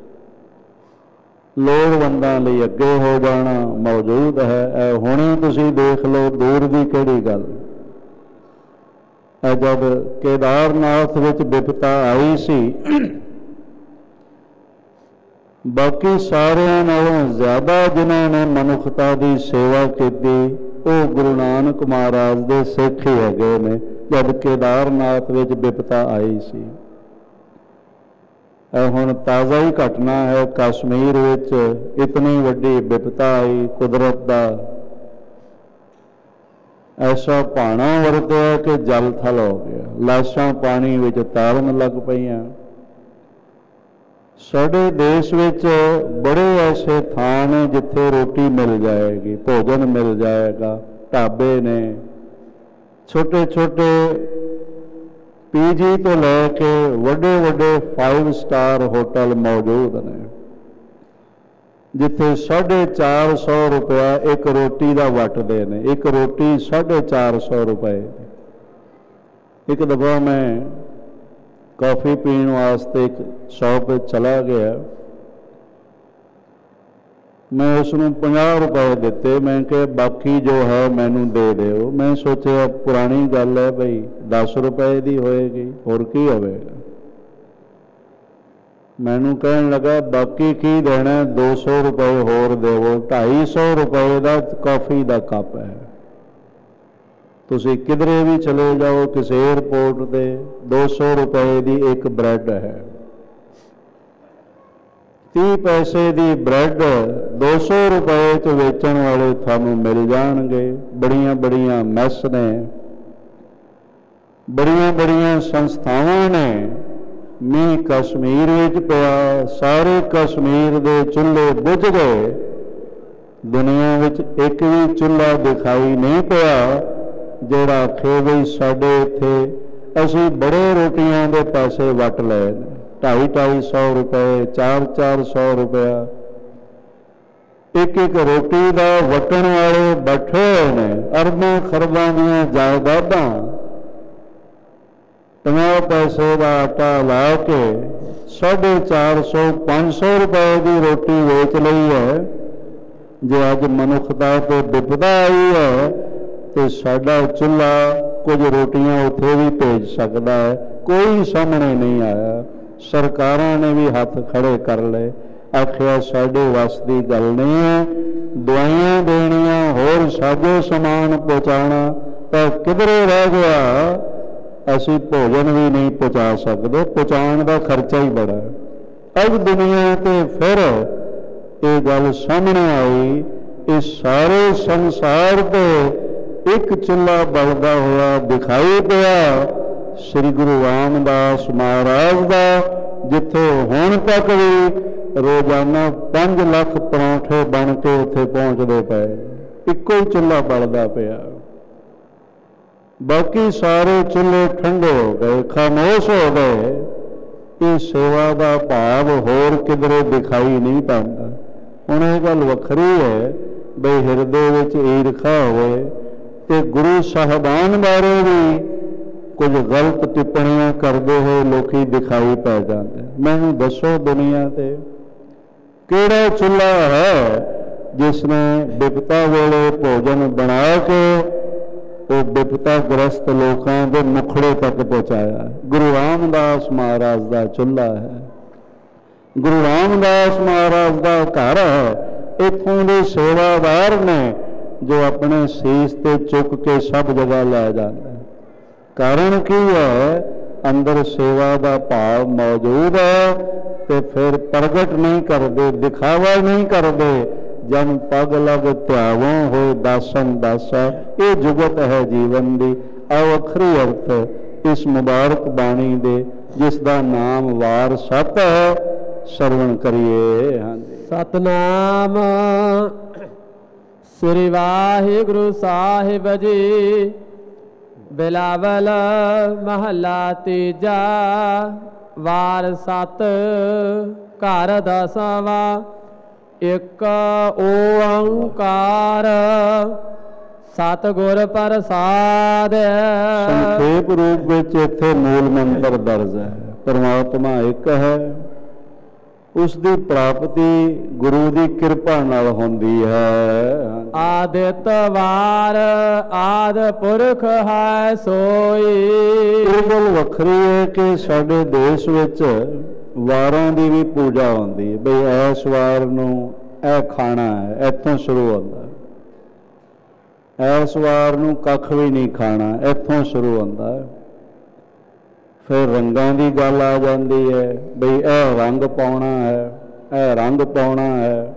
लोड़वंदां लई अगे हो जाना मौजूद है। हुणे तुसीं देख लो, दूर की किहड़ी गल। जब केदारनाथ विच विपता आई सी, बाकी सारिਆਂ नालों ज़्यादा जिन्होंने मनुखता की सेवा की वो गुरु नानक महाराज के सिख ही हैगे ने। जब केदारनाथ विच विपता आई सी, हुण ताज़ा ही घटना है, कश्मीर विच इतनी वड्डी विपता आई, कुदरत का ऐसा भाना वरतिया कि जल थल हो गया, लाशां पानी विच तैरन लग पईयां। साडे देश विच बड़े ऐसे थान ने जिथे रोटी मिल जाएगी, भोजन मिल जाएगा, ढाबे ने, छोटे छोटे पीजी तो लैके वड्डे वड्डे 5 स्टार होटल मौजूद ने, जिथे 450 रुपया एक रोटी का वटदे ने। एक रोटी 450 रुपए। एक दफा मैं कॉफ़ी पीने वास्ते एक शॉप चला गया, मैं उसनों 50 रुपए दिते। मैं कहा बाकी जो है मैनू दे दो। मैं सोचा पुरानी गल है बई 10 रुपए की होएगी, होर की होवेगा। मैनू कहन लगा बाकी की देना, 200 रुपए होर देवो। 250 रुपए का कॉफ़ी का कप है। तुसी किधरे भी चले जाओ, किसी एयरपोर्ट पे 200 रुपए की एक ब्रैड है। 30 पैसे की ब्रैड 200 रुपए च वेचण वाले थानू मिल जाणगे। बड़ियां बड़ियां मैस ने, बड़ियां बड़ियां संस्थावां ने। मींह कश्मीर विच पिया, सारे कश्मीर दे चुल्हे बुझ गए। दुनिया विच एक भी चुल्हा दिखाई नहीं पिया ਜਿਹੜਾ आखे बई साडे इत्थे असीं बड़े रोटियां दे पैसे वट लए ने, 250-250 रुपए, 400-400 रुपया। एक एक रोटी का वटण वाले बैठे हुए ने। अरबां खरबां दीयां जायदादां 50 पैसे का आटा ला के 450-500 रुपए की रोटी वेच लई है। जो अज मनुखता तो विपदा आई है तो साडा चूल्हा कुछ रोटियां उत्थे भी भेज सकता है, कोई सामने नहीं आया। सरकारां ने भी हाथ खड़े कर ले, आखिया साडे वस दी गल नहीं है। दवाइयां देनियां, होर साजो समान पहुँचाना तो किधरे रह गया। असी भोजन भी नहीं पहुँचा सकते, पहुँचाने का खर्चा ही बड़ा। अब दुनिया ते फिर ये गल सामने आई, इस सारे संसार के एक चूल्हा बलदा हुआ दिखाई दिया श्री गुरु रामदास महाराज का, जिथे हुण तक भी रोजाना 5 लाख परौंठे बन के उत्थे पहुँचते पे। इको ही चूल्हा बलदा पिया, बाकी सारे चूल्हे ठंडे हो गए, खामोश हो गए। ये सेवा का भाव होर किधरे दिखाई नहीं पाता। हुण ये गल वखरी है बई हिरदे विच ईरखा होवे ते गुरु साहबान बारे भी कुछ गलत टिप्पणियां करते हुए लोग दिखाई पै जाते। मैनू दसो दुनिया ते किहड़ा चूल्हा है जिसने विपता वेले भोजन बना के वो विपताग्रस्त लोगों के मुखड़े तक पहुँचाया? गुरु रामदास महाराज का चूल्हा है, गुरु रामदास महाराज का घर है। इत्थों के सेवादार ने जो अपने शीश ते चुक के सब जगह लै जाते। कारण की है? अंदर सेवा का भाव मौजूद है तो फिर प्रगट नहीं करते, दिखावा नहीं करते। जन पग लग त्यागों हो दासन दासा, ये जुगत है जीवन की। अवखरी अर्थ इस मुबारक बाणी दे जिसका नाम वार सत है, सरवण करिए। हाँ जी। सतनाम श्री वाहिगुरु साहिब जी। बिलावल महला तीजा वार सत। ਘਰ ਦਸਵਾ ਇੱਕ ਓੰਕਾਰ ਸਤਿਗੁਰ ਪ੍ਰਸਾਦ। ਸੰਖੇਪ ਰੂਪ ਵਿੱਚ ਇੱਥੇ ਮੂਲ ਮੰਤਰ ਦਰਜ ਹੈ। ਪਰਮਾਤਮਾ ਇੱਕ ਹੈ, ਉਸ ਦੀ ਪ੍ਰਾਪਤੀ ਗੁਰੂ ਦੀ ਕਿਰਪਾ ਨਾਲ ਹੁੰਦੀ ਹੈ। ਆਦਿਤ ਵਾਰ ਆਦ ਪੁਰਖ ਹੈ ਸੋਈ। ਇਹ ਗੱਲ ਵੱਖਰੀ ਹੈ ਕਿ ਸਾਡੇ ਦੇਸ਼ ਵਿੱਚ ਵਾਰਾਂ ਦੀ ਵੀ ਪੂਜਾ ਹੁੰਦੀ ਹੈ। ਬਈ ਇਸ ਵਾਰ ਨੂੰ ਇਹ ਖਾਣਾ ਹੈ, ਇੱਥੋਂ ਸ਼ੁਰੂ ਹੁੰਦਾ। ਇਸ ਵਾਰ ਨੂੰ ਕੱਖ ਵੀ ਨਹੀਂ ਖਾਣਾ, ਇੱਥੋਂ ਸ਼ੁਰੂ ਹੁੰਦਾ। ਫਿਰ ਰੰਗਾਂ ਦੀ ਗੱਲ ਆ ਜਾਂਦੀ ਹੈ। ਬਈ ਇਹ ਰੰਗ ਪਾਉਣਾ ਹੈ, ਇਹ ਰੰਗ ਪਾਉਣਾ ਹੈ,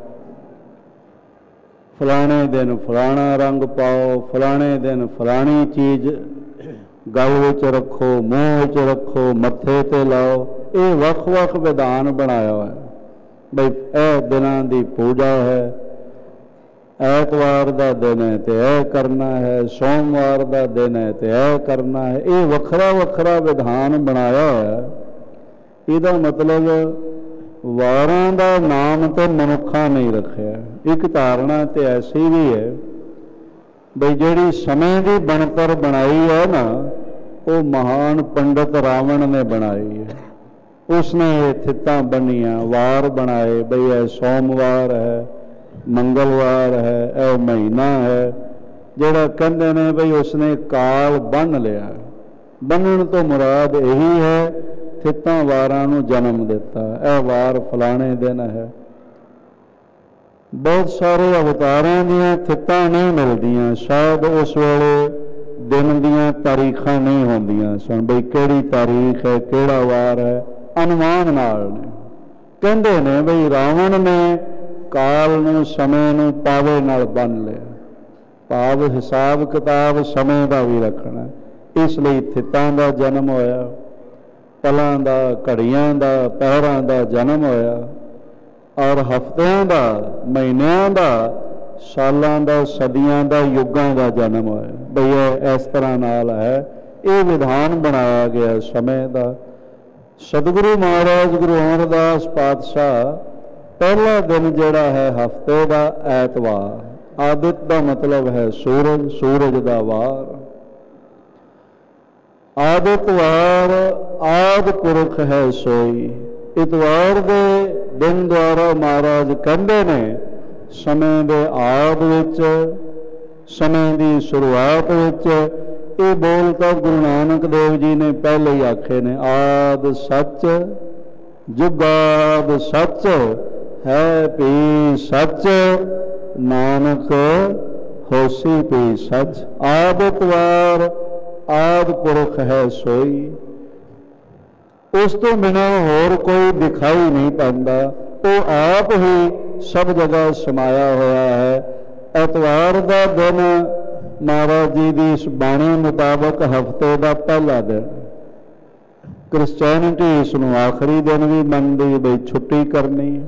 ਫਲਾਣੇ ਦਿਨ ਫਲਾਣਾ ਰੰਗ ਪਾਓ, ਫਲਾਣੇ ਦਿਨ ਫਲਾਣੀ ਚੀਜ਼ ਗਲ ਵਿੱਚ ਰੱਖੋ, ਮੂੰਹ ਵਿੱਚ ਰੱਖੋ, ਮੱਥੇ ਤੇ ਲਾਓ। ਇਹ ਵੱਖ-ਵੱਖ ਵਿਧਾਨ ਬਣਾਇਆ ਹੋਇਆ। ਬਈ ਇਹ ਦਿਨਾਂ ਦੀ ਪੂਜਾ ਹੈ, ਐਤਵਾਰ ਦਾ ਦਿਨ ਹੈ ਤੇ ਇਹ ਕਰਨਾ ਹੈ, ਸੋਮਵਾਰ ਦਾ ਦਿਨ ਹੈ ਤੇ ਇਹ ਕਰਨਾ ਹੈ। ਇਹ ਵੱਖਰਾ ਵੱਖਰਾ ਵਿਧਾਨ ਬਣਾਇਆ ਹੋਇਆ। ਇਹਦਾ ਮਤਲਬ ਵਾਰਾਂ ਦਾ ਨਾਮ ਤੇ ਮਨੁੱਖਾਂ ਨਹੀਂ ਰੱਖਿਆ। ਇੱਕ ਧਾਰਨਾ ਤੇ ਐਸੀ ਵੀ ਹੈ ਬਈ ਜਿਹੜੀ ਸਮੇਂ ਦੀ ਬਣਤਰ ਬਣਾਈ ਹੈ ਨਾ, ਉਹ ਮਹਾਨ ਪੰਡਤ ਰਾਵਣ ਨੇ ਬਣਾਈ ਹੈ। ਉਸਨੇ ਇਹ ਥਿੱਤਾਂ ਬੰਨੀਆਂ, ਵਾਰ ਬਣਾਏ। ਬਈ ਇਹ ਸੋਮਵਾਰ ਹੈ, ਮੰਗਲਵਾਰ ਹੈ, ਇਹ ਮਹੀਨਾ ਹੈ। ਜਿਹੜਾ ਕਹਿੰਦੇ ਨੇ ਬਈ ਉਸਨੇ ਕਾਲ ਬੰਨ੍ਹ ਲਿਆ। ਬੰਨਣ ਤੋਂ ਮੁਰਾਦ ਇਹੀ ਹੈ ਥਿੱਤਾਂ ਵਾਰਾਂ ਨੂੰ ਜਨਮ ਦਿੱਤਾ। ਇਹ ਵਾਰ ਫਲਾਣੇ ਦਿਨ ਹੈ। ਬਹੁਤ ਸਾਰੇ ਅਵਤਾਰਾਂ ਦੀਆਂ ਥਿੱਤਾਂ ਨਹੀਂ ਮਿਲਦੀਆਂ। ਸ਼ਾਇਦ ਉਸ ਵੇਲੇ ਦਿਨ ਦੀਆਂ ਤਾਰੀਖਾਂ ਨਹੀਂ ਹੁੰਦੀਆਂ ਸਨ। ਬਈ ਕਿਹੜੀ ਤਾਰੀਖ ਹੈ, ਕਿਹੜਾ ਵਾਰ ਹੈ, ਅਨੁਮਾਨ ਨਾਲ ਨੇ। ਕਹਿੰਦੇ ਨੇ ਬਈ ਰਾਵਣ ਨੇ ਕਾਲ ਨੂੰ, ਸਮੇਂ ਨੂੰ ਪਾਵੇ ਨਾਲ ਬੰਨ੍ਹ ਲਿਆ। ਭਾਵ ਹਿਸਾਬ ਕਿਤਾਬ ਸਮੇਂ ਦਾ ਵੀ ਰੱਖਣਾ। ਇਸ ਲਈ ਥਿੱਤਾਂ ਦਾ ਜਨਮ ਹੋਇਆ, ਪਲਾਂ ਦਾ, ਘੜੀਆਂ ਦਾ, ਪਹਿਰਾਂ ਦਾ ਜਨਮ ਹੋਇਆ, ਔਰ ਹਫ਼ਤਿਆਂ ਦਾ, ਮਹੀਨਿਆਂ ਦਾ, ਸਾਲਾਂ ਦਾ, ਸਦੀਆਂ ਦਾ, ਯੁੱਗਾਂ ਦਾ ਜਨਮ ਹੋਇਆ। ਬਈ ਇਹ ਇਸ ਤਰ੍ਹਾਂ ਨਾਲ ਹੈ। ਇਹ ਵਿਧਾਨ ਬਣਾਇਆ ਗਿਆ ਸਮੇਂ ਦਾ। ਸਤਿਗੁਰੂ ਮਹਾਰਾਜ ਗੁਰੂ ਅਮਰਦਾਸ ਪਾਤਸ਼ਾਹ ਪਹਿਲਾ ਦਿਨ ਜਿਹੜਾ ਹੈ ਹਫ਼ਤੇ ਦਾ ਐਤਵਾਰ। ਆਦਿਤ ਦਾ ਮਤਲਬ ਹੈ ਸੂਰਜ, ਸੂਰਜ ਦਾ ਵਾਰ। ਆਦਿਤ ਵਾਰ ਆਦਿ ਪੁਰਖ ਹੈ ਸੋਈ। ਇਤਵਾਰ ਦੇ ਦਿਨ ਦੁਆਰਾ ਮਹਾਰਾਜ ਕਹਿੰਦੇ ਨੇ ਸਮੇਂ ਦੇ ਆਦ ਵਿੱਚ, ਸਮੇਂ ਦੀ ਸ਼ੁਰੂਆਤ ਵਿੱਚ। ਇਹ ਬੋਲ ਤਾਂ ਗੁਰੂ ਨਾਨਕ ਦੇਵ ਜੀ ਨੇ ਪਹਿਲੇ ਹੀ ਆਖੇ ਨੇ। ਆਦ ਸੱਚ, ਜੁਗਾਦ ਸੱਚ, ਹੈ ਭੀ ਸੱਚ, ਨਾਨਕ ਹੋਸੀ ਭੀ ਸੱਚ। ਆਦਿਤ ਵਾਰ ਆਦਿ ਪੁਰਖ ਹੈ ਸੋਈ। ਉਸ ਤੋਂ ਬਿਨਾਂ ਹੋਰ ਕੋਈ ਦਿਖਾਈ ਨਹੀਂ ਪੈਂਦਾ। ਉਹ ਆਪ ਹੀ ਸਭ ਜਗ੍ਹਾ ਸਮਾਇਆ ਹੋਇਆ ਹੈ। ਐਤਵਾਰ ਦਾ ਦਿਨ ਮਹਾਰਾਜ ਜੀ ਦੀ ਇਸ ਬਾਣੀ ਮੁਤਾਬਕ ਹਫ਼ਤੇ ਦਾ ਪਹਿਲਾ ਦਿਨ। ਕ੍ਰਿਸਚੈਨਿਟੀ ਇਸ ਨੂੰ ਆਖਰੀ ਦਿਨ ਵੀ ਮੰਨਦੀ, ਬਈ ਛੁੱਟੀ ਕਰਨੀ।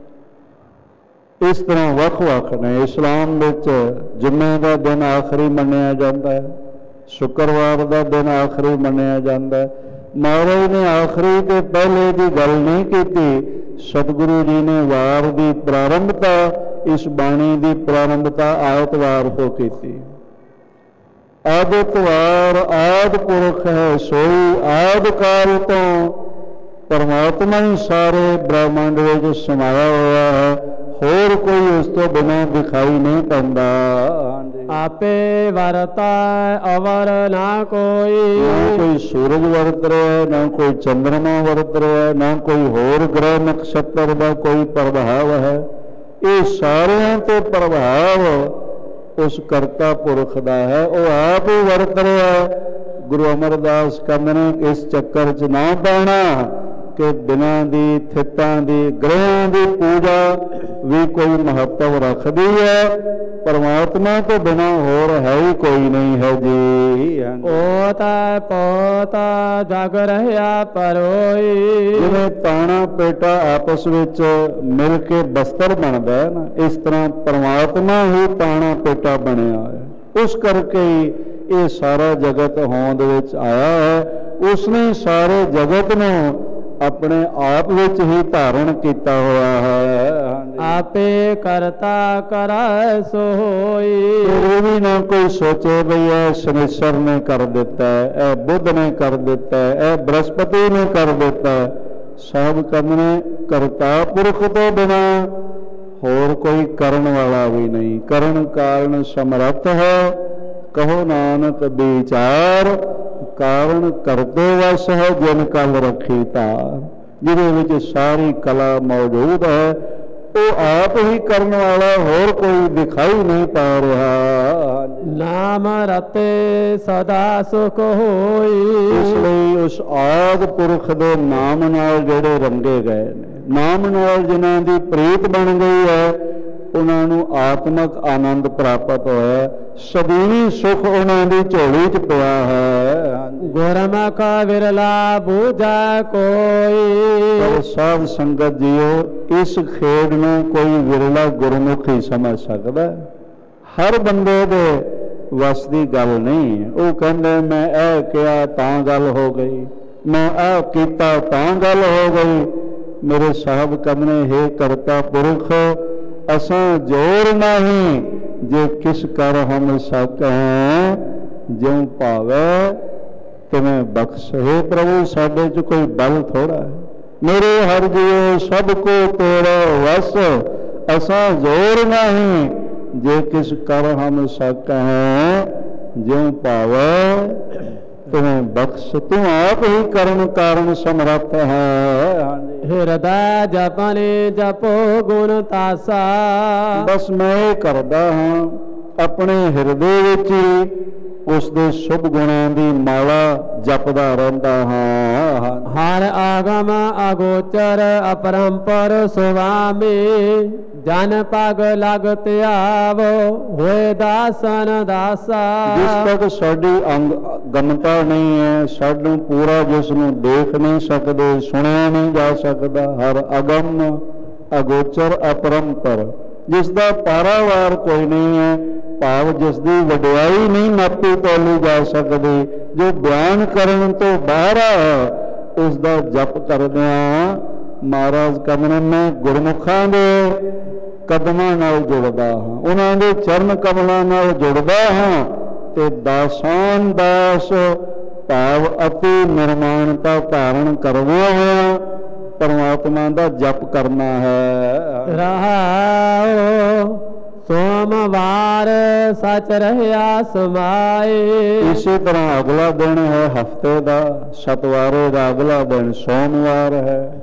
ਇਸ ਤਰ੍ਹਾਂ ਵੱਖ-ਵੱਖ ਨੇ। ਇਸਲਾਮ ਵਿੱਚ ਜੁਮੇ ਦਾ ਦਿਨ ਆਖਰੀ ਮੰਨਿਆ ਜਾਂਦਾ ਹੈ, ਸ਼ੁੱਕਰਵਾਰ ਦਾ ਦਿਨ ਆਖਰੀ ਮੰਨਿਆ ਜਾਂਦਾ ਹੈ। ਮਹਾਰਾਜ ਨੇ ਆਖਰੀ ਤੇ ਪਹਿਲੇ ਦੀ ਗੱਲ ਨਹੀਂ ਕੀਤੀ। ਸਤਿਗੁਰੂ ਜੀ ਨੇ ਵਾਰ ਦੀ ਪ੍ਰਾਰੰਭਤਾ, ਇਸ ਬਾਣੀ ਦੀ ਪ੍ਰਾਰੰਭਤਾ ਐਤਵਾਰ ਤੋਂ ਕੀਤੀ। ਆਦਿਤ ਵਾਰ ਆਦਿ ਪੁਰਖ ਹੈ ਸੋਈ। ਆਦਿ ਕਾਲ ਤੋਂ ਪਰਮਾਤਮਾ ਹੀ ਸਾਰੇ ਬ੍ਰਹਮੰਡ ਵਿੱਚ ਸਮਾਇਆ ਹੋਇਆ ਹੈ। ਹੋਰ ਕੋਈ ਉਸ ਤੋਂ ਬਿਨਾਂ ਦਿਖਾਈ ਨਹੀਂ ਪੈਂਦਾ। ਆਪੇ ਵਰਤਾ ਅਵਰ ਨਾ ਕੋਈ। ਨਾ ਕੋਈ ਸੂਰਜ ਵਰਤ ਰਿਹਾ, ਨਾ ਕੋਈ ਚੰਦਰਮਾ ਵਰਤ ਰਿਹਾ, ਨਾ ਕੋਈ ਹੋਰ ਗ੍ਰਹਿ ਨਕਸ਼ਤਰ ਦਾ ਕੋਈ ਪ੍ਰਭਾਵ ਹੈ। ਇਹ ਸਾਰਿਆਂ ਤੇ ਪ੍ਰਭਾਵ ਉਸ ਕਰਤਾ ਪੁਰਖ ਦਾ ਹੈ। ਉਹ ਆਪ ਹੀ ਵਰਤ ਰਿਹਾ। ਗੁਰੂ ਅਮਰਦਾਸ ਕਹਿੰਦੇ ਨੇ ਇਸ ਚੱਕਰ 'ਚ ਨਾ ਪੈਣਾ ਕਿ ਦਿਨਾਂ ਦੀ, ਥਿੱਤਾਂ ਦੀ, ਗ੍ਰਹਿਆਂ ਦੀ ਪੂਜਾ ਵੀ ਕੋਈ ਮਹੱਤਵ ਰੱਖਦੀ ਹੈ। ਪਰਮਾਤਮਾ ਤੋਂ ਬਿਨਾਂ ਹੋਰ ਹੈ ਹੀ ਕੋਈ ਨਹੀਂ ਹੈ ਜੀ। ਓਤਾ ਪੋਤਾ ਜਗ ਰਹਿਆ ਪਰੋਈ। ਜਿਵੇਂ ਤਾਣਾ ਪੇਟਾ ਆਪਸ ਵਿੱਚ ਮਿਲ ਕੇ ਬਸਤਰ ਬਣਦਾ ਹੈ ਨਾ, ਇਸ ਤਰ੍ਹਾਂ ਪਰਮਾਤਮਾ ਹੀ ਤਾਣਾ ਪੇਟਾ ਬਣਿਆ ਹੈ। ਉਸ ਕਰਕੇ ਹੀ ਇਹ ਸਾਰਾ ਜਗਤ ਹੋਂਦ ਵਿੱਚ ਆਇਆ ਹੈ। ਉਸਨੇ ਸਾਰੇ ਜਗਤ ਨੂੰ ਆਪਣੇ ਆਪ ਵਿੱਚ ਹੀ ਧਾਰਨ ਕੀਤਾ ਹੋਇਆ ਹੈ। ਆਪੇ ਕਰਤਾ ਕਰੈ ਸੋਈ। ਇਹ ਵੀ ਨਾ ਕੋਈ ਸੋਚੇ ਬਈ ਇਹ ਸ਼ਨੀਚਰ ਨੇ ਕਰ ਦਿੱਤਾ, ਇਹ ਬੁੱਧ ਨੇ ਕਰ ਦਿੱਤਾ, ਇਹ ਬ੍ਰਹਸਪਤੀ ਨੇ ਕਰ ਦਿੱਤਾ। ਸਭ ਕੰਮ ਨੇ ਕਰਤਾ ਪੁਰਖ ਤੋਂ ਬਿਨਾ ਹੋਰ ਕੋਈ ਕਰਨ ਵਾਲਾ ਵੀ ਨਹੀਂ। ਕਰਨ ਕਾਰਨ ਸਮਰੱਥ ਹੈ, ਕਹੋ ਨਾਨਕ ਵਿਚਾਰ। ਕਾਰਨ ਕਰਤੇ ਵਸ ਹੈ ਜਿਨ ਕਲ ਰੱਖੀ ਤਾਰ। ਜਿਹਦੇ ਵਿੱਚ ਸਾਰੀ ਕਲਾ ਮੌਜੂਦ ਹੈ, ਉਹ ਆਪ ਹੀ ਕਰਨ ਵਾਲਾ, ਹੋਰ ਕੋਈ ਦਿਖਾਈ ਨਹੀਂ ਪਾ ਰਿਹਾ। ਨਾਮ ਰਤੇ ਸਦਾ ਸੁਖ ਹੋਈ। ਇਸ ਲਈ ਉਸ ਆਦਿ ਪੁਰਖ ਦੇ ਨਾਮ ਨਾਲ ਜਿਹੜੇ ਰੰਗੇ ਗਏ ਨੇ, ਨਾਮ ਨਾਲ ਜਿਨ੍ਹਾਂ ਦੀ ਪ੍ਰੀਤ ਬਣ ਗਈ ਹੈ, ਉਹਨਾਂ ਨੂੰ ਆਤਮਕ ਆਨੰਦ ਪ੍ਰਾਪਤ ਹੋਇਆ। ਸਦੀਵੀ ਸੁਖ ਉਹਨਾਂ ਦੀ ਝੋਲੀ 'ਚ ਪਿਆ ਹੈ। ਗੁਰਮੁਖ ਵਿਰਲਾ ਬੂਝੈ ਕੋਈ। ਪਰ ਸਾਧ ਸੰਗਤ ਜੀਓ, ਇਸ ਖੇਡ ਨੂੰ ਕੋਈ ਵਿਰਲਾ ਗੁਰਮੁਖ ਹੀ ਸਮਝ ਸਕਦਾ। ਹਰ ਬੰਦੇ ਦੇ ਵਸ ਦੀ ਗੱਲ ਨਹੀਂ। ਉਹ ਕਹਿੰਦੇ ਮੈਂ ਇਹ ਕਿਹਾ ਤਾਂ ਗੱਲ ਹੋ ਗਈ, ਮੈਂ ਇਹ ਕੀਤਾ ਤਾਂ ਗੱਲ ਹੋ ਗਈ। ਮੇਰੇ ਸਾਹਿਬ ਕਹਿੰਦੇ ਹੈ ਕਰਤਾ ਪੁਰਖ ਅਸਾਂ ਜੋਰ ਨਹੀਂ, ਜੇ ਕਿਸ ਕਰ ਹਮ ਸਕੈ ਜਿਉ ਭਾਵੈ ਤਿਵੇਂ ਬਖਸ਼। ਹੈ ਪ੍ਰਭੂ, ਸਾਡੇ 'ਚ ਕੋਈ ਬਲ ਥੋੜਾ ਹੈ। ਮੇਰੇ ਹਰ ਜੀਓ ਸਭ ਕੋ ਤੇਰਾ ਵਸ, ਅਸਾਂ ਜੋਰ ਨਹੀਂ, ਜੇ ਕਿਸ ਕਰ ਹਮ ਸਕੈ ਜਿਉ ਭਾਵੈ ਤਿਵੇਂ ਬਖਸ਼। ਤੂੰ ਆਪ ਹੀ ਕਰਨ ਕਾਰਨ ਸਮਰੱਥ ਹੈ। ਹਿਰਦੈ ਜਪਨੇ ਜਪੋ ਗੁਣ ਤਾਸਾ। ਬਸ ਮੈਂ ਇਹ ਕਰਦਾ ਹਾਂ, ਆਪਣੇ ਹਿਰਦੇ ਵਿੱਚ ਹੀ ਉਸ ਦੇ ਸ਼ੁਭ ਗੁਣਾਂ ਦੀ ਮਾਲਾ ਜਪਦਾ ਰਹਿੰਦਾ ਹਾਂ। ਹਰ ਆਗਮ ਅਗੋਚਰ ਅਪਰੰਪਰ ਸੁਆਮੀ। ਜਨ ਪਗ ਲਗ ਧਿਆਵੋ ਹੋਏ ਦਾਸਨ ਦਾਸਾ। ਜਿਸ ਤੱਕ ਸਾਡੀ ਗਮਤਾ ਨਹੀਂ ਹੈ, ਸਾਨੂੰ ਪੂਰਾ ਜਿਸ ਨੂੰ ਦੇਖ ਨਹੀਂ ਸਕਦੇ, ਸੁਣਿਆ ਨਹੀਂ ਜਾ ਸਕਦਾ। ਹਰ ਅਗਮ ਅਗੋਚਰ ਅਪਰੰਪਰ, ਜਿਸ ਦਾ ਪਾਰਾਵਾਰ ਕੋਈ ਨਹੀਂ ਹੈ, ਭਾਵ ਜਿਸ ਦੀ ਵਡਿਆਈ ਨਹੀਂ ਨਾਪੀ ਤੋਲੀ ਜਾ ਸਕਦੀ, ਜੋ ਬਿਆਨ ਕਰਨ ਤੋਂ ਬਾਹਰ ਹੈ, ਉਸ ਦਾ ਜਪ ਕਰਦਿਆਂ ਮਹਾਰਾਜ ਕਹਿੰਦੇ ਮੈਂ ਗੁਰਮੁਖਾਂ ਦੇ ਕਦਮਾਂ ਨਾਲ ਜੁੜਦਾ ਹਾਂ, ਉਹਨਾਂ ਦੇ ਚਰਨ ਕਮਲਾਂ ਨਾਲ ਜੁੜਦਾ ਹਾਂ, ਤੇ ਦਾਸਾਨ ਦਾਸ ਭਾਵ ਅਤੀ ਨਿਰਮਾਣਤਾ ਧਾਰਨ ਕਰਦਿਆਂ ਹੋਇਆ ਪਰਮਾਤਮਾ ਦਾ ਜਪ ਕਰਨਾ ਹੈ। ਰਹਾਉ ਸੋਮਵਾਰ ਸਚ ਰਹਿਆ ਸਮਾਏ। ਇਸੇ ਤਰ੍ਹਾਂ ਅਗਲਾ ਦਿਨ ਹੈ ਹਫਤੇ ਦਾ, ਸਤਵਾਰੇ ਦਾ ਅਗਲਾ ਦਿਨ ਸੋਮਵਾਰ ਹੈ।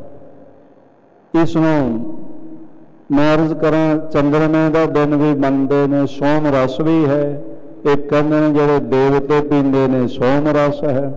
ਇਸ ਨੂੰ ਮੈਂ ਅਰਜ਼ ਕਰਾਂ, ਚੰਦਰਮੇ ਦਾ ਦਿਨ ਵੀ ਮੰਨਦੇ ਨੇ, ਸੋਮ ਰਸ ਵੀ ਹੈ। ਇੱਕ ਕਹਿੰਦੇ ਨੇ ਜਿਹੜੇ ਦੇਵਤੇ ਪੀਂਦੇ ਨੇ ਸੋਮ ਰਸ ਹੈ।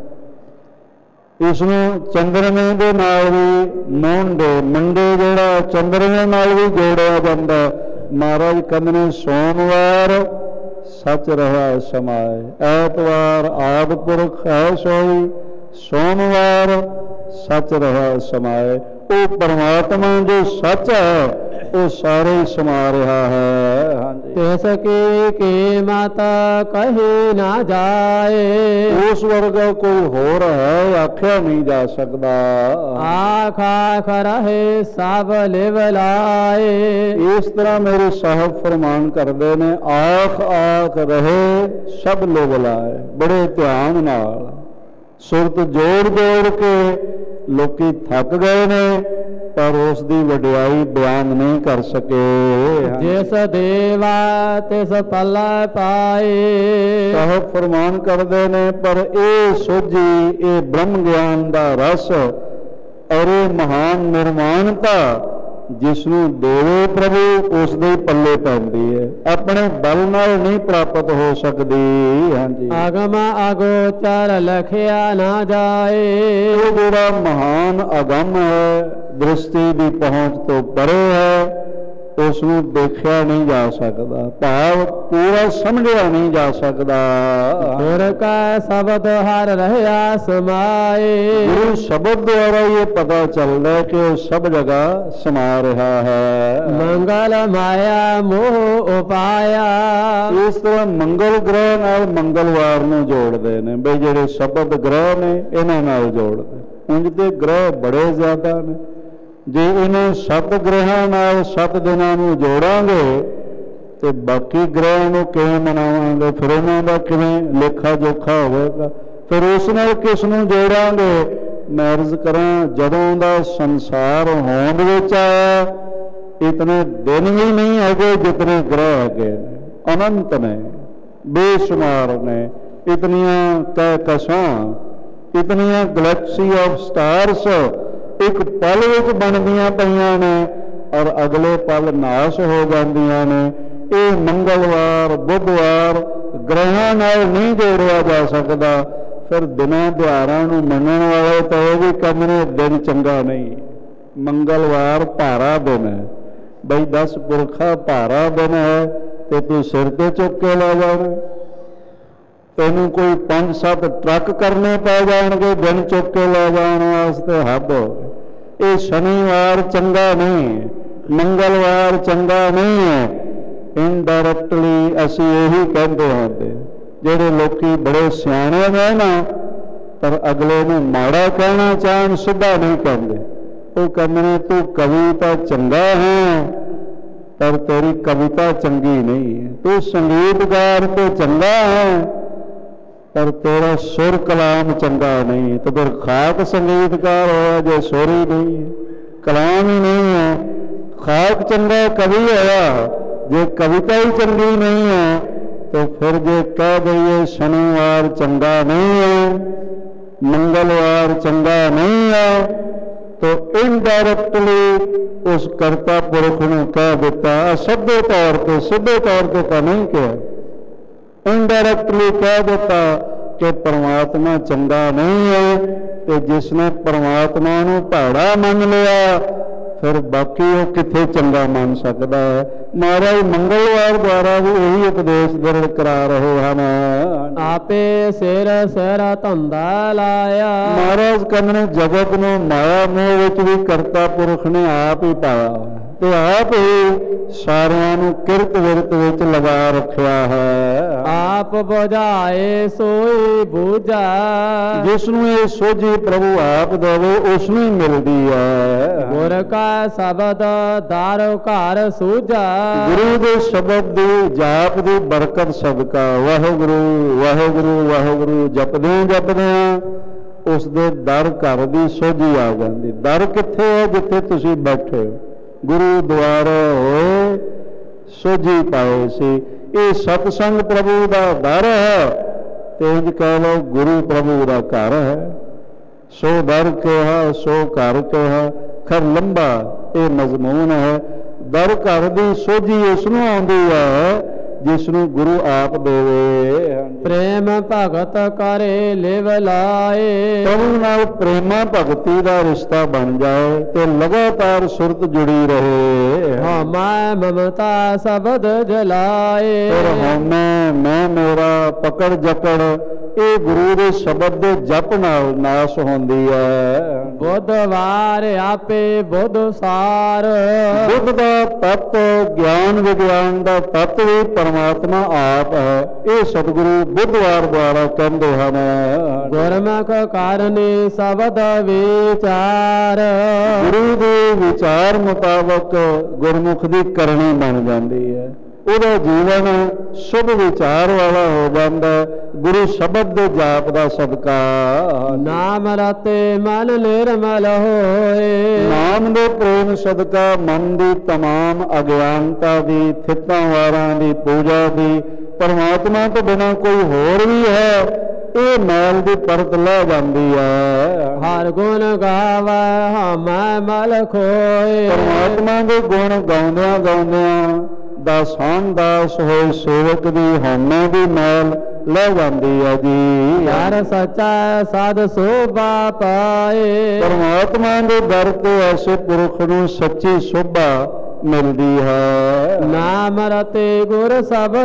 ਇਸ ਨੂੰ ਚੰਦਰਮੇ ਦੇ ਨਾਲ ਵੀ ਮੰਡੇ ਜਿਹੜਾ ਚੰਦਰਮੇ ਨਾਲ ਵੀ ਜੋੜਿਆ ਜਾਂਦਾ। ਮਹਾਰਾਜ ਕਹਿੰਦੇ ਨੇ ਸੋਮਵਾਰ ਸੱਚ ਰਹਾ ਸਮਾਏ। ਐਤਵਾਰ ਆਦਿ ਪੁਰਖ ਹੈ ਸੋਈ, ਸੋਮਵਾਰ ਸੱਚ ਰਹਾ ਸਮਾਏ। ਉਹ ਪਰਮਾਤਮਾ ਜੋ ਸੱਚ ਹੈ ਉਹ ਸਾਰੇ ਸਮਾ ਰਿਹਾ ਹੈ। ਹਾਂਜੀ, ਤਿਸ ਕੀ ਮਾਤਾ ਕਹੀ ਨਾ ਜਾਏ। ਉਸ ਵਰਗਾ ਕੋਈ ਹੋਰ ਹੈ ਆਖਿਆ ਨਹੀਂ ਜਾ ਸਕਦਾ। ਆਖ ਆਖ ਰਹੇ ਸਭ ਲਿਵ ਲਾਏ। ਇਸ ਤਰ੍ਹਾਂ ਮੇਰੇ ਸਾਹਿਬ ਫਰਮਾਨ ਕਰਦੇ ਨੇ, ਆਖ ਆਖ ਰਹੇ ਸਭ ਲਿਵ ਲਾਏ। ਬੜੇ ਧਿਆਨ ਨਾਲ ਸੁਰਤ ਜੋੜ ਜੋੜ ਕੇ ਲੋਕੀ ਥੱਕ ਗਏ ਨੇ, ਪਰ ਉਸ ਦੀ ਵਡਿਆਈ ਬਿਆਨ ਨਹੀਂ ਕਰ ਸਕੇ। ਜਿਸ ਦੇਵਾ ਤਿਸ ਪੱਲਾ ਪਾਏ। ਸਾਹਿਬ ਫਰਮਾਨ ਕਰਦੇ ਨੇ, ਪਰ ਇਹ ਸੋਝੀ, ਇਹ ਬ੍ਰਹਮ ਗਿਆਨ ਦਾ ਰਸ ਔਰ ਇਹ ਮਹਾਨ ਨਿਰਮਾਣਤਾ ਜਿਸ ਨੂੰ ਦੇਵੇ ਪ੍ਰਭੂ, ਉਸ ਦੇ ਪੱਲੇ ਪੈਂਦੀ ਹੈ, ਆਪਣੇ ਬਲ ਨਾਲ ਨਹੀਂ ਪ੍ਰਾਪਤ ਹੋ ਸਕਦੀ। ਹਾਂਜੀ, ਆਗਮ ਅਗੋਚਰ ਲਖਿਆ ਨਾ ਜਾਏ। ਇਹ ਜਿਹੜਾ ਮਹਾਨ ਅਗੰਮ ਹੈ, ਦ੍ਰਿਸ਼ਟੀ ਦੀ ਪਹੁੰਚ ਤੋਂ ਪਰੇ ਹੈ, ਉਸ ਨੂੰ ਦੇਖਿਆ ਨਹੀਂ ਜਾ ਸਕਦਾ, ਭਾਵ ਪੂਰਾ ਸਮਝਿਆ ਨਹੀਂ ਜਾ ਸਕਦਾ। ਗੁਰ ਕਾ ਸ਼ਬਦ ਹਰ ਰਹਿਆ ਸਮਾਏ। ਗੁਰੂ ਸ਼ਬਦ ਦੁਆਰਾ ਇਹ ਪਤਾ ਚੱਲਦਾ ਕਿ ਉਹ ਸਭ ਜਗ੍ਹਾ ਸਮਾ ਰਿਹਾ ਹੈ। ਮੰਗਲ ਮਾਇਆ ਮੋਹ ਉਪਾਇਆ। ਇਸ ਤਰ੍ਹਾਂ ਮੰਗਲ ਗ੍ਰਹਿ ਨਾਲ ਮੰਗਲਵਾਰ ਨੂੰ ਜੋੜਦੇ ਨੇ ਬਈ ਜਿਹੜੇ ਸ਼ਬਦ ਗ੍ਰਹਿ ਨੇ ਇਹਨਾਂ ਨਾਲ ਜੋੜਦੇ। ਉਂਝ ਤੇ ਗ੍ਰਹਿ ਬੜੇ ਜ਼ਿਆਦਾ ਨੇ। ਜੇ ਇਹਨੂੰ 7 ਗ੍ਰਹਿਾਂ ਨਾਲ 7 ਦਿਨਾਂ ਨੂੰ ਜੋੜਾਂਗੇ ਤੇ ਬਾਕੀ ਗ੍ਰਹਿਾਂ ਨੂੰ ਕਿਵੇਂ ਮਨਾਵਾਂਗੇ? ਫਿਰ ਉਹਨਾਂ ਦਾ ਕਿਵੇਂ ਲੇਖਾ ਜੋਖਾ ਹੋਵੇਗਾ? ਫਿਰ ਉਸ ਨਾਲ ਕਿਸ ਨੂੰ ਜੋੜਾਂਗੇ? ਮੈਂ ਅਰਜ਼ ਕਰਾਂ, ਜਦੋਂ ਦਾ ਸੰਸਾਰ ਹੋਂਦ ਵਿੱਚ ਆਇਆ ਇਤਨੇ ਦਿਨ ਵੀ ਨਹੀਂ ਹੈਗੇ ਜਿਤਨੇ ਗ੍ਰਹਿ ਹੈਗੇ ਨੇ, ਅਨੰਤ ਨੇ, ਬੇਸ਼ੁਮਾਰ ਨੇ। ਇਤਨੀਆਂ ਕਹਿਕਸ਼ਾਂ, ਇਤਨੀਆਂ ਗਲੈਕਸੀ ਆਫ ਸਟਾਰਸ ਇੱਕ ਪਲ ਵਿੱਚ ਬਣਦੀਆਂ ਪਈਆਂ ਨੇ ਔਰ ਅਗਲੇ ਪਲ ਨਾਸ਼ ਹੋ ਜਾਂਦੀਆਂ ਨੇ। ਇਹ ਮੰਗਲਵਾਰ ਬੁੱਧਵਾਰ ਗ੍ਰਹਿਾਂ ਨਾਲ ਨਹੀਂ ਜੋੜਿਆ ਜਾ ਸਕਦਾ। ਫਿਰ ਦਿਨਾਂ ਦਿਹਾੜਾਂ ਨੂੰ ਮੰਨਣ ਵਾਲੇ ਤਾਂ ਇਹ ਵੀ ਕਹਿੰਦੇ ਨੇ ਦਿਨ ਚੰਗਾ ਨਹੀਂ। ਮੰਗਲਵਾਰ ਭਾਰਾ ਦਿਨ ਹੈ ਬਈ, 10 ਪੁਰਖਾ ਭਾਰਾ ਦਿਨ ਹੈ ਤੇ ਤੂੰ ਸਿਰ ਤੇ ਚੁੱਕ ਕੇ ਲੈ ਜਾਣਾ। ਤੈਨੂੰ ਕੋਈ 5-7 ਟਰੱਕ ਕਰਨੇ ਪੈ ਜਾਣਗੇ ਦਿਨ ਚੁੱਕ ਕੇ ਲੈ ਜਾਣ ਵਾਸਤੇ। ਹੱਦ ਹੋ ਗਈ। ਇਹ ਸ਼ਨੀਵਾਰ ਚੰਗਾ ਨਹੀਂ, ਮੰਗਲਵਾਰ ਚੰਗਾ ਨਹੀਂ ਹੈ। ਇਨਡਾਇਰੈਕਟਲੀ ਅਸੀਂ ਇਹੀ ਕਹਿੰਦੇ ਹੁੰਦੇ, ਜਿਹੜੇ ਲੋਕੀ ਬੜੇ ਸਿਆਣੇ ਨੇ ਨਾ ਪਰ ਅਗਲੇ ਨੂੰ ਮਾੜਾ ਕਹਿਣਾ ਚਾਹਣ ਸਿੱਧਾ ਨਹੀਂ ਕਹਿੰਦੇ। ਉਹ ਕਹਿੰਦੇ ਨੇ ਤੂੰ ਕਵੀ ਤਾਂ ਚੰਗਾ ਹੈ ਪਰ ਤੇਰੀ ਕਵਿਤਾ ਚੰਗੀ ਨਹੀਂ ਹੈ। ਤੂੰ ਸੰਗੀਤਕਾਰ ਤੇ ਚੰਗਾ ਹੈ ਪਰ ਤੇਰਾ ਸੁਰ ਕਲਾਮ ਚੰਗਾ ਨਹੀਂ। ਤੇ ਫਿਰ ਖਾਕ ਸੰਗੀਤਕਾਰ ਹੋਇਆ ਜੇ ਸੁਰ ਹੀ ਨਹੀਂ ਹੈ, ਕਲਾਮ ਹੀ ਨਹੀਂ ਹੈ। ਖਾਕ ਚੰਗਾ ਕਵੀ ਹੋਇਆ ਜੇ ਕਵਿਤਾ ਹੀ ਚੰਗੀ ਨਹੀਂ ਹੈ तो फिर जे कह दईए शनिवार चंगा नहीं है, मंगलवार चंगा नहीं है, तो इनडायरेक्टली उस कर्ता पुरख ने कह दिता। सीधे तौर पर तो नहीं कहा, इनडायरेक्टली कह दिता कि परमात्मा चंगा नहीं है। तो जिसने परमात्मा नूं भैड़ा मन लिया फिर बाकी वो किथे चंगा मन सकता है। महाराज मंगलवार द्वारा भी यही उपदेश दर्ज करा रहे हैं। आपे सिर सिर धंधा लाया। महाराज कहने जगत नूं माया मोह विच भी करता पुरख ने आप ही पाया तो आप ही सारियां नूं किरत विरत विच लगा रखिया है। आप बुझाए सोई बूझा। जिसनूं ये सोझी प्रभु आप देवे उसनूं मिलदी है। गुर का शब्द दार घर सूझा। गुरु दे शब्द दी जाप दी बरकत सदका वाहिगुरु वाहिगुरु वाहिगुरु जपदे उस दे दर घर दी सोझी आ जांदी। दर कित्थे है? जिथे तुसीं बैठे गुरु द्वारे होए सोझी पाए सी। ये सतसंग प्रभु दा दर है ते इंज कह लो गुरु प्रभु दा घर है। सो दर कहा सो घर कहा, खर लंबा ये मजमून है। दर घर दी सोझी उसनूं आउंदी है जिसनूं गुरु आप देवे। प्रेम भगत करे लिव लाए। प्रभु नाल प्रेमा भगती दा रिश्ता बन जाए तो लगातार सुरत जुड़ी रहे। मैं ममता शब्द जलाए। और मैं मेरा पकड़ जकड़ ये गुरु दे शब्द दे जप नाल नाश होंदी है। बुधवार आपे बुध सार। बुद्ध दा तत्व ज्ञान विज्ञान दा तत्व भी परमात्मा आप है। ये सतगुरु बुधवार द्वारा कहते हैं। गुरमुख कारणे शब्द विचार। गुरु दे विचार मुताबक गुरमुख दी करनी बन जाती है। ਉਹਦਾ जीवन शुभ विचार वाला हो जाता है। गुरु शब्द दे जाप दा सदका नाम रते मन निर्मल होए। नाम दे प्रेम सदका मन दी तमाम अज्ञानता दी थितां वारां दी पूजा दी परमात्मा तो बिना कोई होर भी है ये मैल दी परत लै जांदी है। हर गुण गावे हमें मल खोए। परमात्मा दे गुण गाउंदियां गाउंदियां दासान दास होए सेवक दी होने दी मैल ले जाती है जी। यार सच्चा साध शोभा पाए। परमात्मा के दर ते ऐसे पुरख नूं सच्ची शोभा मिलती है। नाम रते गुर सब